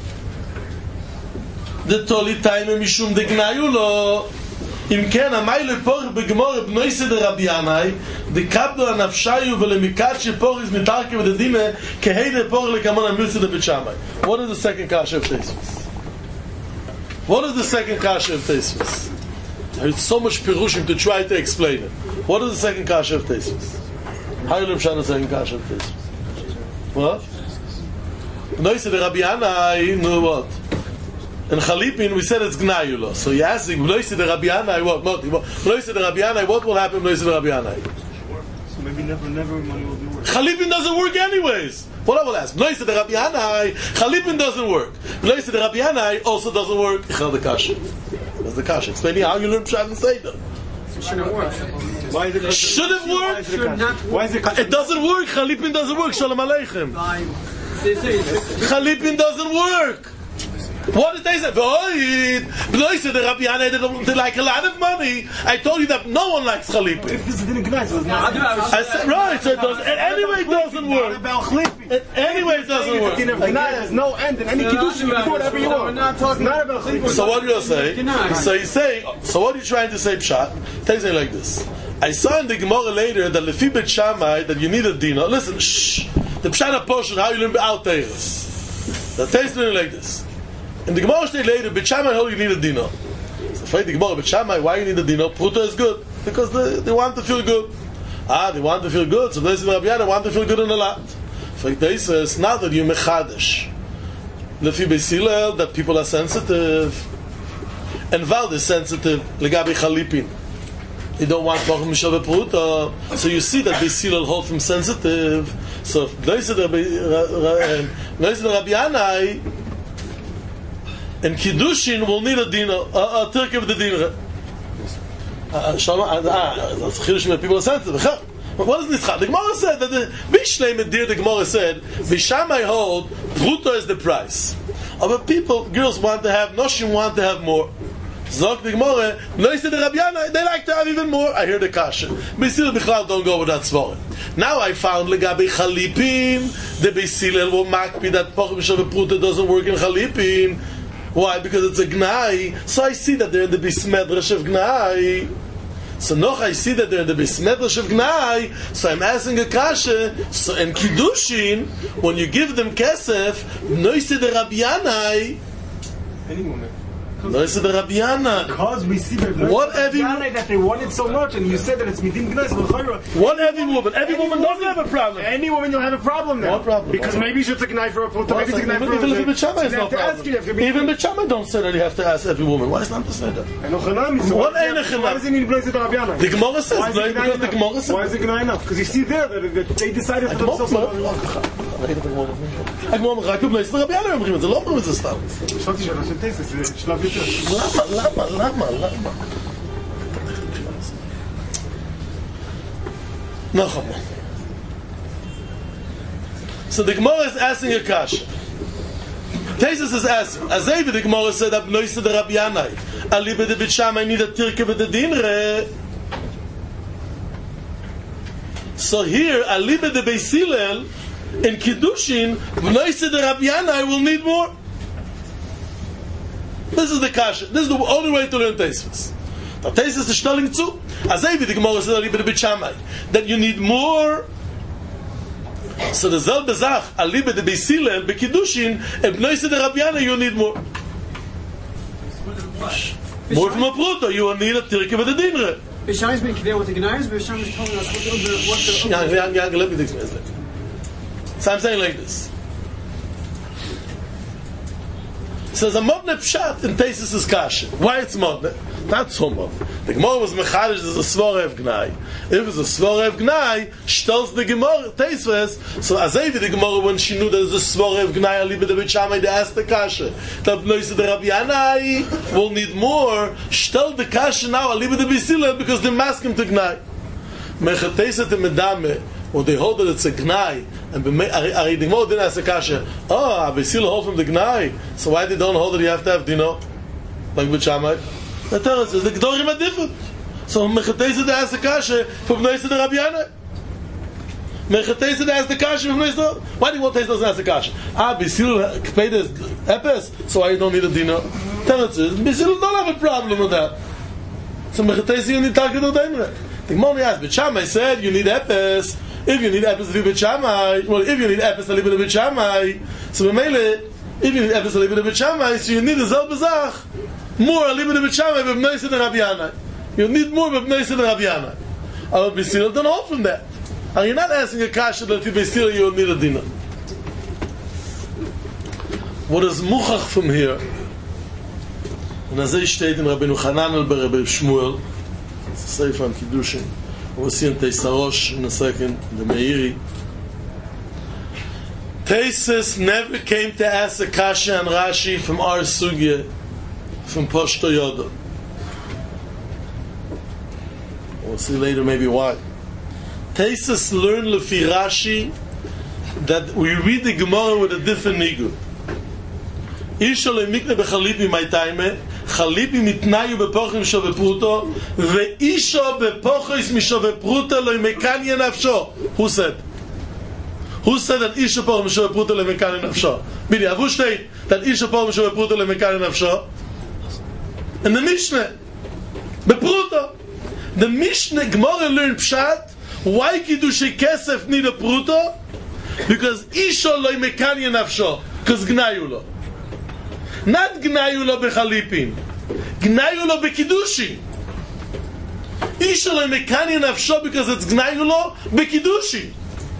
the toli time mishum de gnayulo im ken amayle por begmor bnoise de Rabbi Yanai de kabdo anafshayu velemikat shepor is mitarke with the dime keheide por lekamon amilse de bechamai. What is the second kasha of Teisus? What is the second kasha of Teisus? There's so much pirushim to try to explain it. What is the second kasha of Teisus? How you learn the second kasha of Teisus? What? No, said Rabbi Yanai, no what? In Chalipin we said it's gnayulo. So you ask him, no, said Rabbi Yanai, what? No, said Rabbi Yanai, what will happen? No, said Rabbi Yanai. So maybe never, never money will do work. Chalipin doesn't work anyways. What I will ask? No, said Rabbi Yanai, Chalipin doesn't work. No, said Rabbi Yanai also doesn't work. Ichal the kasha. That's the kasha. Explaining how you learn Pshat and Seder. Should it work? Why is it? Should it work? Should not work. Why is it? It doesn't work. Chalipin doesn't work. Shalom Aleichem. Chalipin doesn't work. What did they say? They Rabbi Yanai, they like a lot of money. I told you that no one likes Chalipin. If this didn't gneiss, it was not. I said, right, so it does. And anyway, it doesn't work. It, anyway, it doesn't work. There's no end in any kedusha. You can do whatever you want. We're not talking not about Chalipin. So what do you say? So you say, so what are you trying to say, Pshat? Tell me like this. I saw in the Gemara later that Lefi Bet Shammai that you need a dina. Listen, shh. The Pshat portion, how you learn out Teiros. The Teiros learning like this. In the Gemara state later, Bet Shammai hold you need a dina. So for the Gemara, Bet Shammai, why you need a dina? Pruta is good because they, they want to feel good. Ah, they want to feel good. So they say Rabbi Yanai want to feel good in a lot. For they say it's not that you mechadesh. Lefi Beis Hillel that people are sensitive, and Vald is sensitive. Legabi Chalipin. You don't want Bachum Mishal Pruta, so you see that Beis Hillel holds him sensitive. So they say Rabbi Yanai and Kiddushin will need a dina, a, a turkey of the dina. That's Chidushim people are sensitive. What is this? The Gemara said that the Mishnah Medir, the Gemara said, Bishamai hold, Pruta is the price. But people, girls want to have, Noshim want to have more. Zok the Gemara, no, he said the Rabbi Yanai, they like to have even more. I hear the kasha. Beis Hillel Bichlal don't go with that svarim. Now I found Legabi Chalipin, the Beis Hillel will makpi that Pachim Shav Pruta doesn't work in Chalipin. Why? Because it's a gnai. So I see that they're in the Beis Medrash of gnai. So noch I see that they're in the Beis Medrash of gnai. So I'm asking a kasha. So in Kiddushin, when you give them kesef, noise the Rabbi Yanai. Any woman. Noise the Rabbi Yanai. Because we see that what every Yanai that they wanted so much, and you said that it's midim gneiss. What every woman? Every Any woman doesn't have a problem. Any woman you'll have a problem now. What problem? Because what maybe she's a gnai for a pruta, maybe it's a gnai for a even if Bet Shammai is no problem. Even Bet Shammai don't say that you have to ask every woman. Why is not to say that? What ain't a chinam? Why does he need to blaze it to Rabbi Yanai? The Gemara says Why is it because the Gemara Why says. is it gnai enough? Because you see there that that they decided for themselves. הגמרא רק בבלייס לרבי ינאי אומרים את זה, לא אומרים את זה סתם. חשבתי שאלה של טייסס, זה שלב יותר. למה, למה, למה, למה? נכון. So the Gemara is asking a kasha. Teisus is asking, as David the Gemara said, Abnoise de Rabbi Yanai, Alibe de Bet Shammai need a tirke with the dinre. So here, Alibe de Beis Hillel, in Kiddushin, Bnoise de Rabbi Yanai will need more. This is the kasha. This is the only way to learn Teisus. The Teisus is telling too. As David the Gemara said, Alibe de Bet Shammai, that you need more. So the Zal Bezach, Alibe de Beis Hillel, Bekidushin, and Bnoise de Rabbi Yanai, you need more. More from a pruta, you will need a tirke with a dinre. Bisham is being clear with the Gnais, Bisham is telling us what the... Young, young, young, let me explain that. So I'm saying like this. So there's a modne pshat in Teisus is kasha. Why it's modne? Not so modne. The Gemara was mechadish, there's a svorev gnai. If it's a svorev gnai, shtels the Gemara, Teisus, so as I did the Gemara when she knew there's a svorev gnai, alibi the Beit Shammai, they asked the kasha. That noise the Rabbi Yanai will need more, shtel the kasha now, alibi the Beit Hillel, because they mask him to gnai. Mechateiset the medame, or they hold that it's a gnai, and Ari the Gemara didn't ask the kasha, oh, Beit Hillel hold from the gnai, so why they don't hold that you have to have dino? Like Beit Shammai? The Torah says the Gedorim are different. So Mechateiset asked the kasha from noise the Rabbi Yanai. Mechateiset asked the kasha from noise the... Why do you want Teiset doesn't ask the kasha? Ah, Beit Hillel paid his epes, so why you don't need a dino? Torah says, Beit Hillel don't have a problem with that. So Mechateiset you need to target the Daimre. The Gemara asked, Beit Shammai said you need epes. If you need epis to leave Beit Shammai, well, if you need epis to leave it Beit Shammai, so B'meile, if you need epis to leave it Beit Shammai, so you need a zel bezach, more a leave it Beit Shammai b'bnei Seder Rabbi Yanai. You need more b'bnei Seder Rabbi Yanai. Our Beit Hillel don't hold from that. And you're not asking a kasha that if you Beit Hillel you will need a dinner. What is muchach from here? And as I steht in Rabbeinu Hananel by Rabbi Shmuel, it's a sefer on Kiddushin. We'll see in Teisarosh in a second, the Meiri. Teisus never came to ask a kasha and Rashi from our sugya, from Poshto Yoda. We'll see later maybe why. Teisus learned Lefi Rashi that we read the Gemara with a different nigu. Isha le'mikne b'chalipi ma'itayme, chalipi mitnayu b'pochim shove pruto, ve'isha b'pochis mishove pruto lo'imekanye nafsho. Who said? Who said that Isha pochim mishove pruto lo'imekanye nafsho? Bini, Avu state that Isha pochim mishove pruto lo'imekanye nafsho? In the Mishnah, b'pruto. The Mishnah Gemara learned pshat. Why Kiddushei Kesef need a pruto? Because Isha lo'imekanye nafsho. Because gnayu lo. Not gnayu lo bechalipin. Gnayu lo bekiddushin. Isha lo mekani nafsho because it's gnayu lo bekidushin.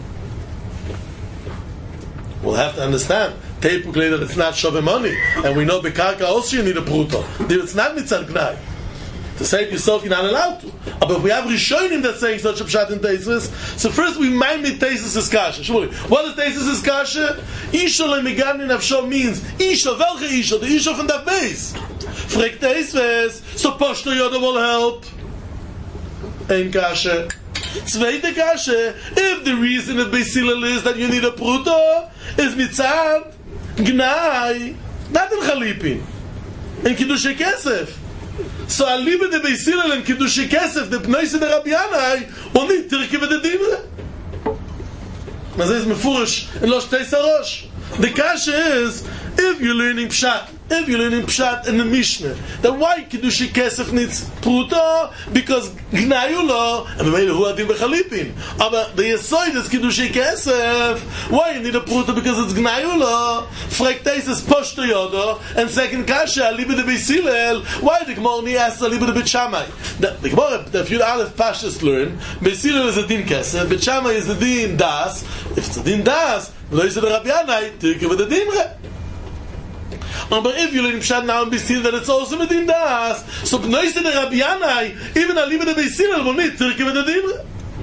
We'll have to understand. Typically that it's not shove money, and we know bekarka also you need a pruto. It's not mitzad gnai. To save yourself, you're not allowed to. But if we have Rishonim that's saying such a pshat in Teisus, so first we mind me Teisus is kasha. What is Teisus is kasha? Isha le'migani nafsho means Isha, welche Isha? The Isha from that base. Frek Teisus, so Poshto Yoda will help. Ein kasha. Zweite kasha, if the reason of Beit Hillel is that you need a pruto, is mitzad, gnai, not in chalipin, in Kiddushei Kesef. So alibe de Beit Hillel and Kiddushei Kesef, the Bnei Seder Rabbi Yanai, will need Tirke with the Dimre. Mas is mefurish in Losh Teisarosh. The kasha is, if you're learning pshat, if you're learning pshat in the Mishnah, then why Kiddushei Kesef needs pruto? Because gnayu lo, and maybe who adin bechalipin. But the Yesoid is Kiddushei Kesef. Why you need a pruto? Because it's gnayu lo. Frek Teisus Poshto Yodo, and second kasha alibe de Beit Hillel. Why the Gemara ni asks alibe de Beit Shammai? The Gemara, if you Aleph Pashas learn, Beit Hillel is a din Kesef, Beit Shammai is a din das. If it's a din das, Bnei Seder Rabbi Yanai, Tirke with the dimre. But if you learn pshat now in Beit Hillel, that it's also with din das. So Bnei Seder Rabbi Yanai, even alibe de Beit Hillel will need Tirke with the dimre.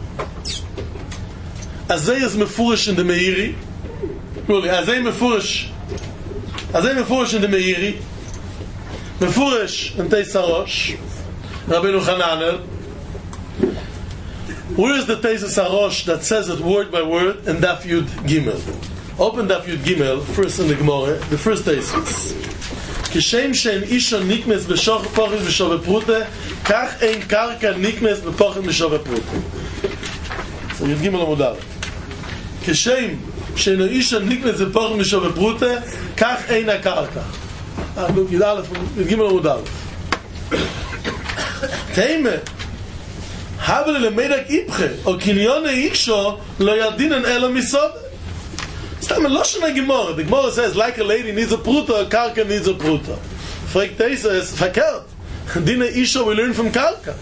Azay is mefurish in the Meiri. Really, Azay mefurish. Azay mefurish in the Meiri. Mefurish in Teisarosh. Rabbeinu Hananel. Where is the Teisus Harosh that says it word by word in Daf Yud Gimel? Open Daf Yud Gimel, first in the Gemara, the first Teisus. Kishem shein isha nikmes b'shoch pochim b'shove prute, kach ein karka nikmes b'pochim b'shove prute. So Yud Gimel Amud Aleph. Kishem shein isha nikmes b'pochim b'shove prute, kach ein karka. Ah, look, Yud Aleph, Yud Gimel Amud Aleph. Teime. Habele lemedak ipche, o kinyone iksho lo yadinen elo misod. Stam lo shna gemor. The gemor says like a lady needs a pruta, a karka needs a pruta. Frek Teisa is verkehrt. Dine isho we learn from karka.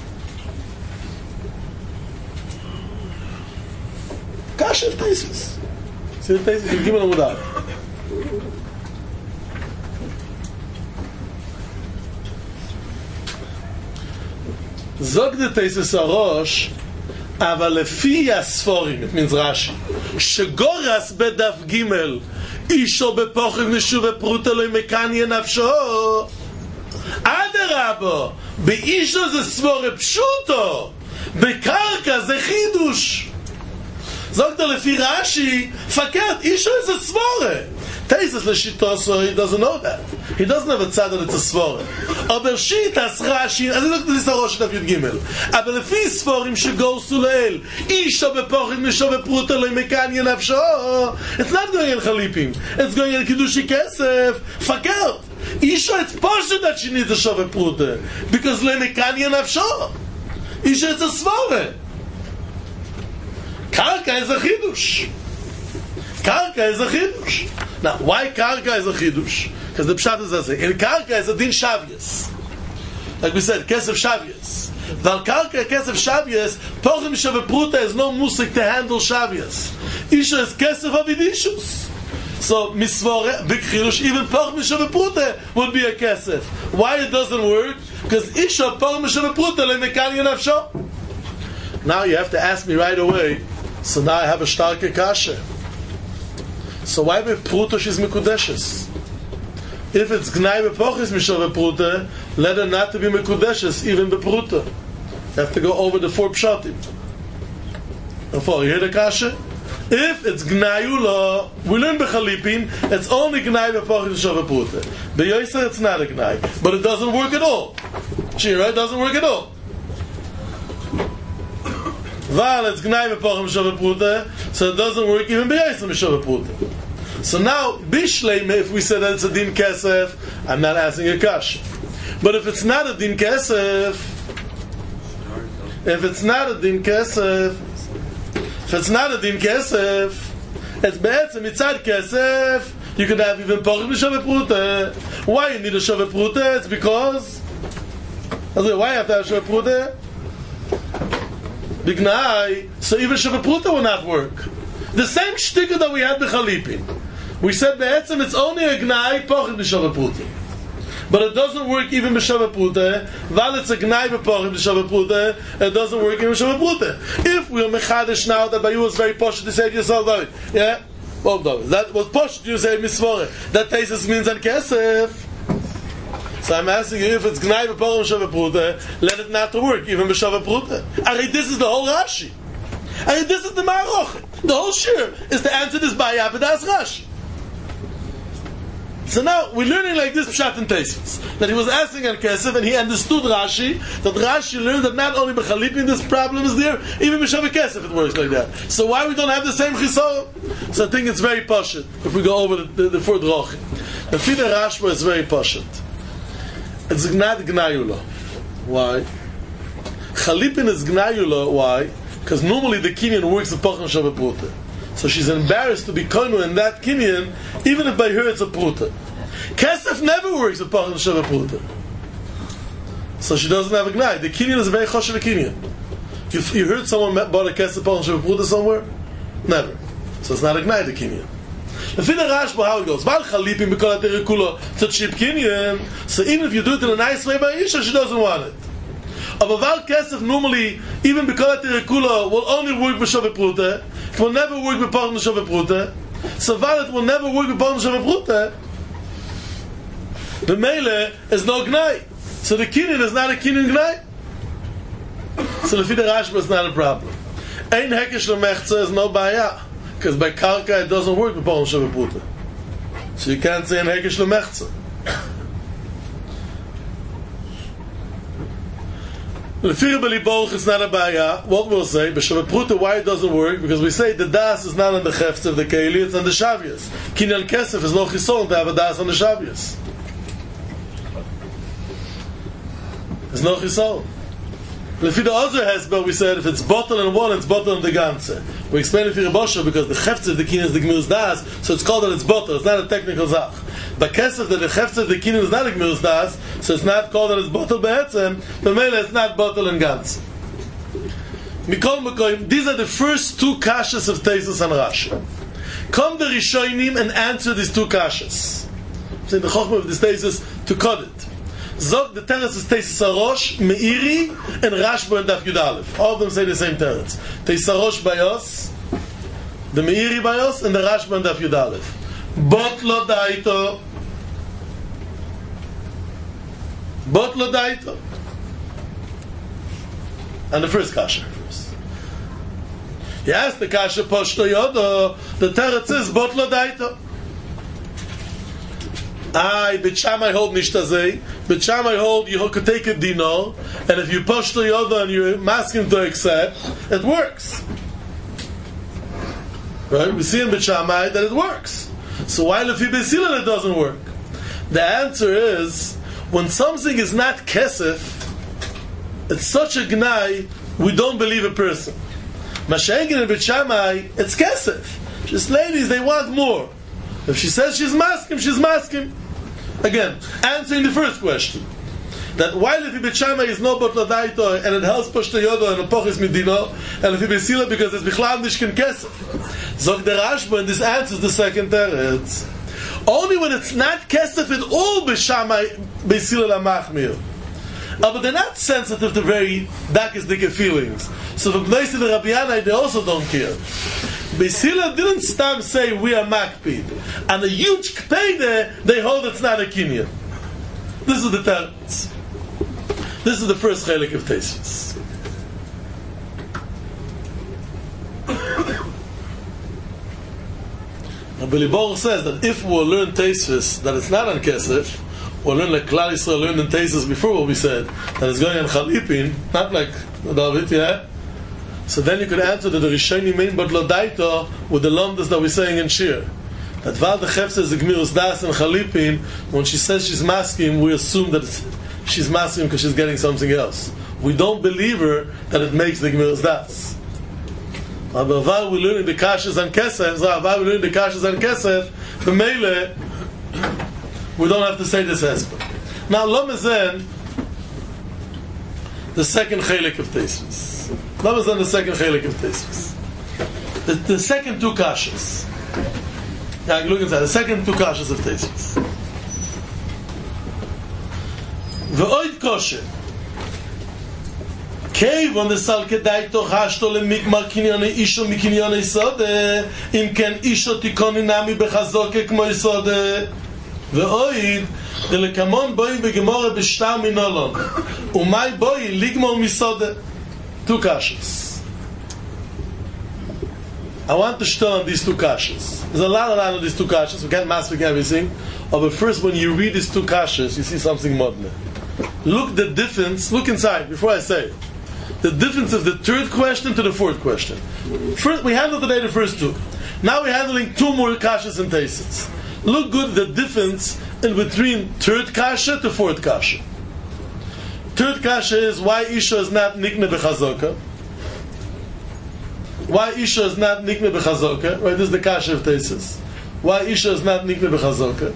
Kasher Teisas. See the Teisas? You give it a mudar. Zog the Teisus Arosh, אבל לפי הספורים, it means Rashi, שגורס בדף ג' אישו בפוחד נשוב ופרוטה לא מקניה נפשו, אדרבה, באישו זה סבורה פשוטו, בקרקע זה חידוש. זוגת לפי רש"י, פקד, אישו זה סבורה. Teisus l'shito, so he doesn't know that. He doesn't have a tzad that it's a svore. Aber shitas Rashi, אז אני לא כתוב לסרוש את אפיית גימל. אבל לפי ספורים שגורסו לאל, אישו בפוחד משו בפרוטה לא מקניה נפשו, it's not going in חליפים. It's going in קידושי כסף. פקד. אישו, it's poshed that she needs a שו בפרוטה. Because לא מקניה נפשו. אישו, it's a svore. קרקע is a חידוש. Karka is a chidush. Now, why karka is a chidush? Because the pshat is as in karka is a din shavius. Like we said, kesef shavius. Val karka kesef shavius, pochim shavepruta is no musik to handle shavius. Isha is kesef avidishus. So misvore big chidush, even pochim shavepruta would be a kesef. Why it doesn't work? Because isha pochim shavepruta lemekani nafsho. Now you have to ask me right away. So now I have a starke kasha. So why be pruta she's mekudeshes? If it's gnai bepochis mishove pruta, let her not to be mekudeshes even be pruta. You have to go over the four pshatim. Therefore, you hear the kasha? If it's gnayula, we learn bechalipin, it's only gnai bepochis mishove pruta. Beyoyser it's not a gnai, but it doesn't work at all. Shira, it doesn't work at all. Val, it's gnai bepochim mishove pruta, so it doesn't work even beyoyser mishove pruta. So now, bishleim, if we say that it's a din kesef, I'm not asking a kash. But if it's not a din kesef, if it's not a din kesef, if it's not a din kesef, it's be'etzem mitzad kesef, you could have even pochim mishove pruta. Why you need a shove pruta? It's because, why you have to have shove pruta? Bignai, so even shove pruta will not work. The same shticker that we had b'chalipin. We said be'etzem it's only a gnai pochim b'shava pruta, but it doesn't work even b'shava pruta. While it's a gnai b'pochim b'shava pruta, it doesn't work even b'shava pruta. If we are mechadish now that by you was very posh to say to yourself, David, yeah, well, David, that was posh to say misvore. That Teisus means on kesef. So I'm asking you, if it's gnai b'pochim b'shava pruta, let it not to work even b'shava pruta. I mean, this is the whole Rashi. I mean, this is the Ma'aroch. The whole shir is to answer this by Yavedas Rashi. So now we're learning like this pshat and Teisus, that he was asking al kesef and he understood Rashi, that Rashi learned that not only b'chalipin this problem is there, even b'shav kesef it works like that. So why we don't have the same chisor? So I think it's very pashut if we go over the, the, the four drachim. The Fida Rashba is very pashut. It's not gnayula. Why? Chalipin is gnayula. Why? Because normally the kinyan works with pachim shav pruta. So she's embarrassed to be konu in that kinyan, even if by her it's a pruta. Kesef never works with pachim shav pruta. So she doesn't have a gnai. The kinyan is a very choshev kinyan. You, you heard someone bought a kesef pachim shav pruta somewhere? Never. So it's not a gnai, the kinyan. The Fida Rashba, how it goes. Val chalipim b'kol ha'terikula, it's a cheap kinyan. So even if you do it in a nice way by Isha, she doesn't want it. But Val Kesef normally, even b'kol ha'terikula, will only work b'shav pruta. It will never work with pachim b'shav pruta. So Val, it will never work with pachim b'shav pruta. The Mele is no gnai. So the kinyan is not a kinyan gnai. So the Fida Rashba is not a problem. Ein hekesh l'mechza is no baya. Because by karka it doesn't work with pachim b'shav pruta. So you can't say ein hekesh l'mechza. Lefira b'liboch is not a baya. What we'll say, b'shav pruta, why it doesn't work? Because we say the das is not on the chefts of the keili, it's on the shavias. Kinyan kesef is no chison to have a das on the shavias. There's no chison. Lefira other hesber, we said if it's bottle and one, it's bottle and the ganze. We explain Lefira bosha because the chefts of the kinyan is the gmir's das, so it's called that it's bottle. It's not a technical zach. But kesef that the chefts of the kinyan is not a gmir's das, so it's not called that it's bottle be'etzem, but mele it's not bottle and gans. Mikol mekoyim, these are the first two kashas of Teisus and Rashi. Come the Rishonim and answer these two kashas. So the chokhmah of this Teisus to cut it. Zog the teretz is Teisarosh, Meiri, and Rashba and Daf Yud Aleph. All of them say the same teretz. Teisarosh Bayos, the Meiri Bayos, and the Rashba and Daf Yud Aleph. Bot lo daito. Bot lo daito. And the first kasha first. Yes, the kasha Poshto Yodo, the teretz is Bot lo daito. I, Bet Shammai hold nishtazei. Bet Shammai hold you could take a dino, and if you push the other and you ask him to accept, it works. Right? We see in Bet Shammai that it works. So why if you Beisila it doesn't work? The answer is when something is not kesef, it's such a gnai we don't believe a person. Mashenkin and Bet Shammai, it's kesef. Just ladies, they want more. If she says she's maskim, she's maskim. Again, answering the first question, that while if Bet Shammai is no bot ladaito and it helps push the yodo and a pochis midino, and if he besila because it's bichlav nishkin kesef, zog der Rashba, and this answers the second teretz. Only when it's not kesef at all Bet Shammai besila la machmir. Uh, but they're not sensitive to very dakisdike feelings. So for Bnei the Rabbi Yanai, they also don't care. Beisila didn't stop say we are makpid, and a huge k'pede they hold it's not a kinyan. This is the teretz. This is the first chelik of Tosfos. Now Billy Bor says that if we'll learn Tosfos that it's not on kesef, we'll learn like Klal Yisrael learned in Tosfos before what we said that it's going on chalipin, not like David, yeah. So then you could answer that the Rishoni mean but Lodaito with the lumdas that we're saying in Shir. That Val the Chef says the Gmirus Das and Chalipin, when she says she's masking, we assume that it's, she's masking because she's getting something else. We don't believe her that it makes the Gmirus Das. But Val we learn the Kashas and Kesef, so Val we learn the Kashas and Kesef, the Meile, we don't have to say this aspect. Now, Lomezen, the second chelik of Tosfos. That was on the second chelik of Tosfos. The, the second two kashas. Now look inside. The second two kashas of Tosfos. Ve'oid kosher. Keiv on the sal kedai to hashto lemikmar kinyone isho mikinyone isode im ken isho tikoni nami bechazoke kmo isode ve'oid the lekamon boi begemore b'shtar minolon umay boi ligmor misode. Two kashas. I want to show on these two kashas. There's a lot, a lot of these two kashas. We can't master everything. But first, when you read these two kashas, you see something modern. Look the difference. Look inside before I say it. The difference of the third question to the fourth question. First, we handled today the first two. Now we're handling two more kashas and Tosfos. Look good the difference in between third kasha to fourth kasha. Third kasha is why Isha is not nikne b'chazoka. Why Isha is not nikne b'chazoka. Right, this is the kasha of Tosfos. Why Isha is not nikne b'chazoka.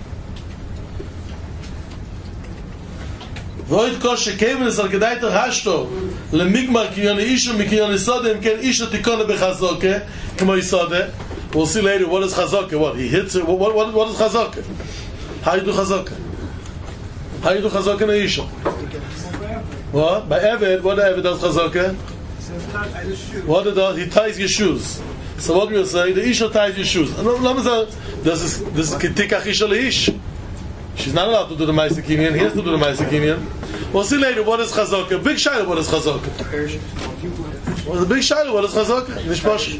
Void kosher kevin is al gedaiter hashto lemigmar kinyon Isha mikinyon isode im ken Isha tikone b'chazoka k'mo isode. We'll see later what is chazoka. What he hits it. What what what is chazoka? How you do chazoka? How you do chazoka in a Isha? What? By Eved, what Eved does chazaka? What it does? He ties your shoes. So what we'll say, the Isha ties your shoes. This is this is Kitikach Isha Leish. She's not allowed to do the Ma'aseh Kinyan. He has to do the Ma'aseh Kinyan. We'll see later what is chazaka. Big shayla, what is chazaka? Well, the big shayla, what is chazaka? Nishpash.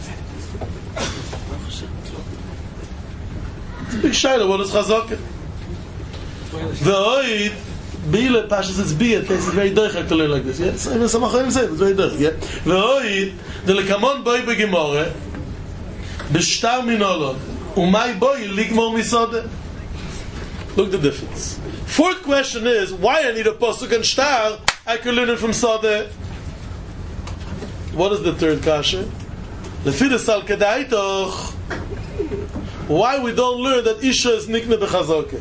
Big shayla, what is chazaka? The oid. Bile Pashas it's biyat. It's very doichak to learn like this. Yes, I know some achayim say it's very doichak. Yeah. Ve'oid the lekamon boy begemore b'shtar minolon umay boy ligmor misode. Look the difference. Fourth question is why I need a pasuk and shtar. I can learn it from sode. What is the third kasha? Lefidus al kedaitoch. Why we don't learn that Isha is nikne b'chazoke?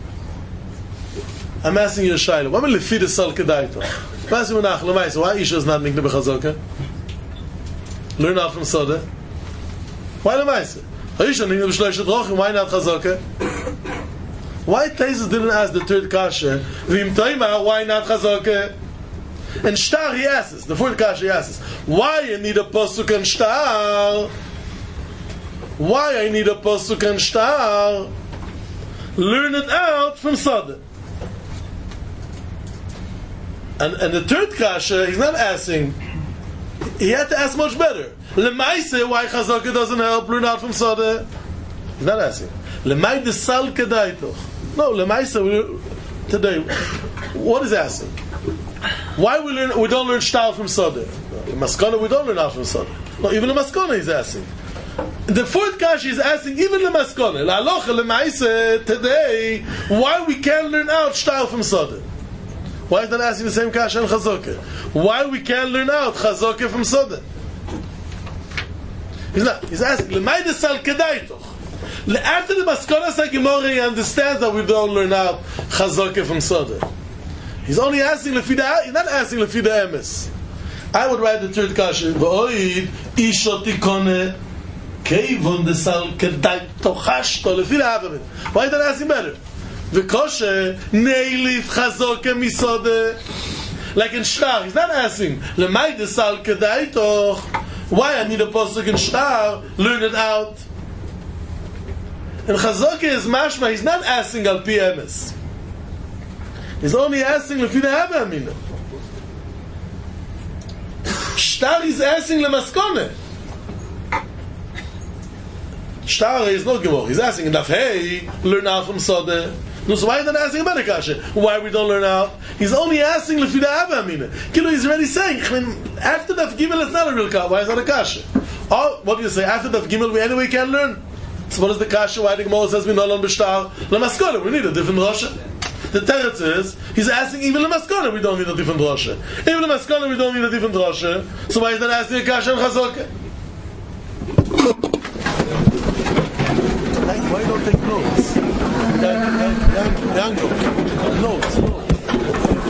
I'm asking you a shayla. Why am I lefid sal kedaito? I'm asking you nach l'mayis. Why Isha is not nikne b'chazoka? Learn out from Soda. Why l'mayis? Isha nikne b'shloishet rochim. Why not chazoka? Why Taisus didn't ask the third kasha? V'im toima, why not chazaka? And shtar he asks, the fourth kasha he asks, why you need a pasuk and shtar? Why I need a pasuk and shtar? Learn it out from Sada. And and the third kasha, he's not asking. He had to ask much better. Lemaise, why chazaka doesn't help? Learn out from Sada. He's not asking. Lemay de sal kedaitoch. No, lemaise today. What is asking? Why we learn? We don't learn shtar from Sada. In Maskana, we don't learn out from Sada. No, even the Maskana he's asking. The fourth kasha is asking even the Maskana. La alocha lemaise today. Why we can't learn out shtar from Sada? Why is not asking the same kasha and chazaka? Why we can't learn out chazaka from Sada? He's not. He's asking lemay de sal kedaitoch. After the Maskana Gemara, he understands that we don't learn out chazaka from Sada. He's only asking lefida. He's not asking lefida emes. I would write the third kasha. V'oid ishotikone keivon de sal kedaitochashto lefida havamid. Why is that asking better? V'koshe neilif chazaka misada. Like in shtar, he's not asking lemay de sal kedaitoch. Why I need a pasuk in shtar? Learn it out. And chazaka is mashma. He's not asking al pi emes. He's only asking lefi hava amina. Shtar is asking lemaskone. Shtar is not gemor. He's asking enough. Hey, learn out from Sada. No, so why is he not asking about a kasha? Why we don't learn out? He's only asking lefi hava amina. Kilo, he's already saying. I mean, after that gimel, it's not a real kasha. Why is that a kasha? Oh, what do you say? After that gimel, we anyway can learn. So what is the kasha? Why the Gemara says we no learn b'shtar? Lemaskona, we need a different rasha. The teretz is he's asking even lemaskona we don't need a different rasha. Even lemaskona we don't need a different rasha. So why is that asking a kasha and chazaka? Why don't take notes? Young, young, young, notes.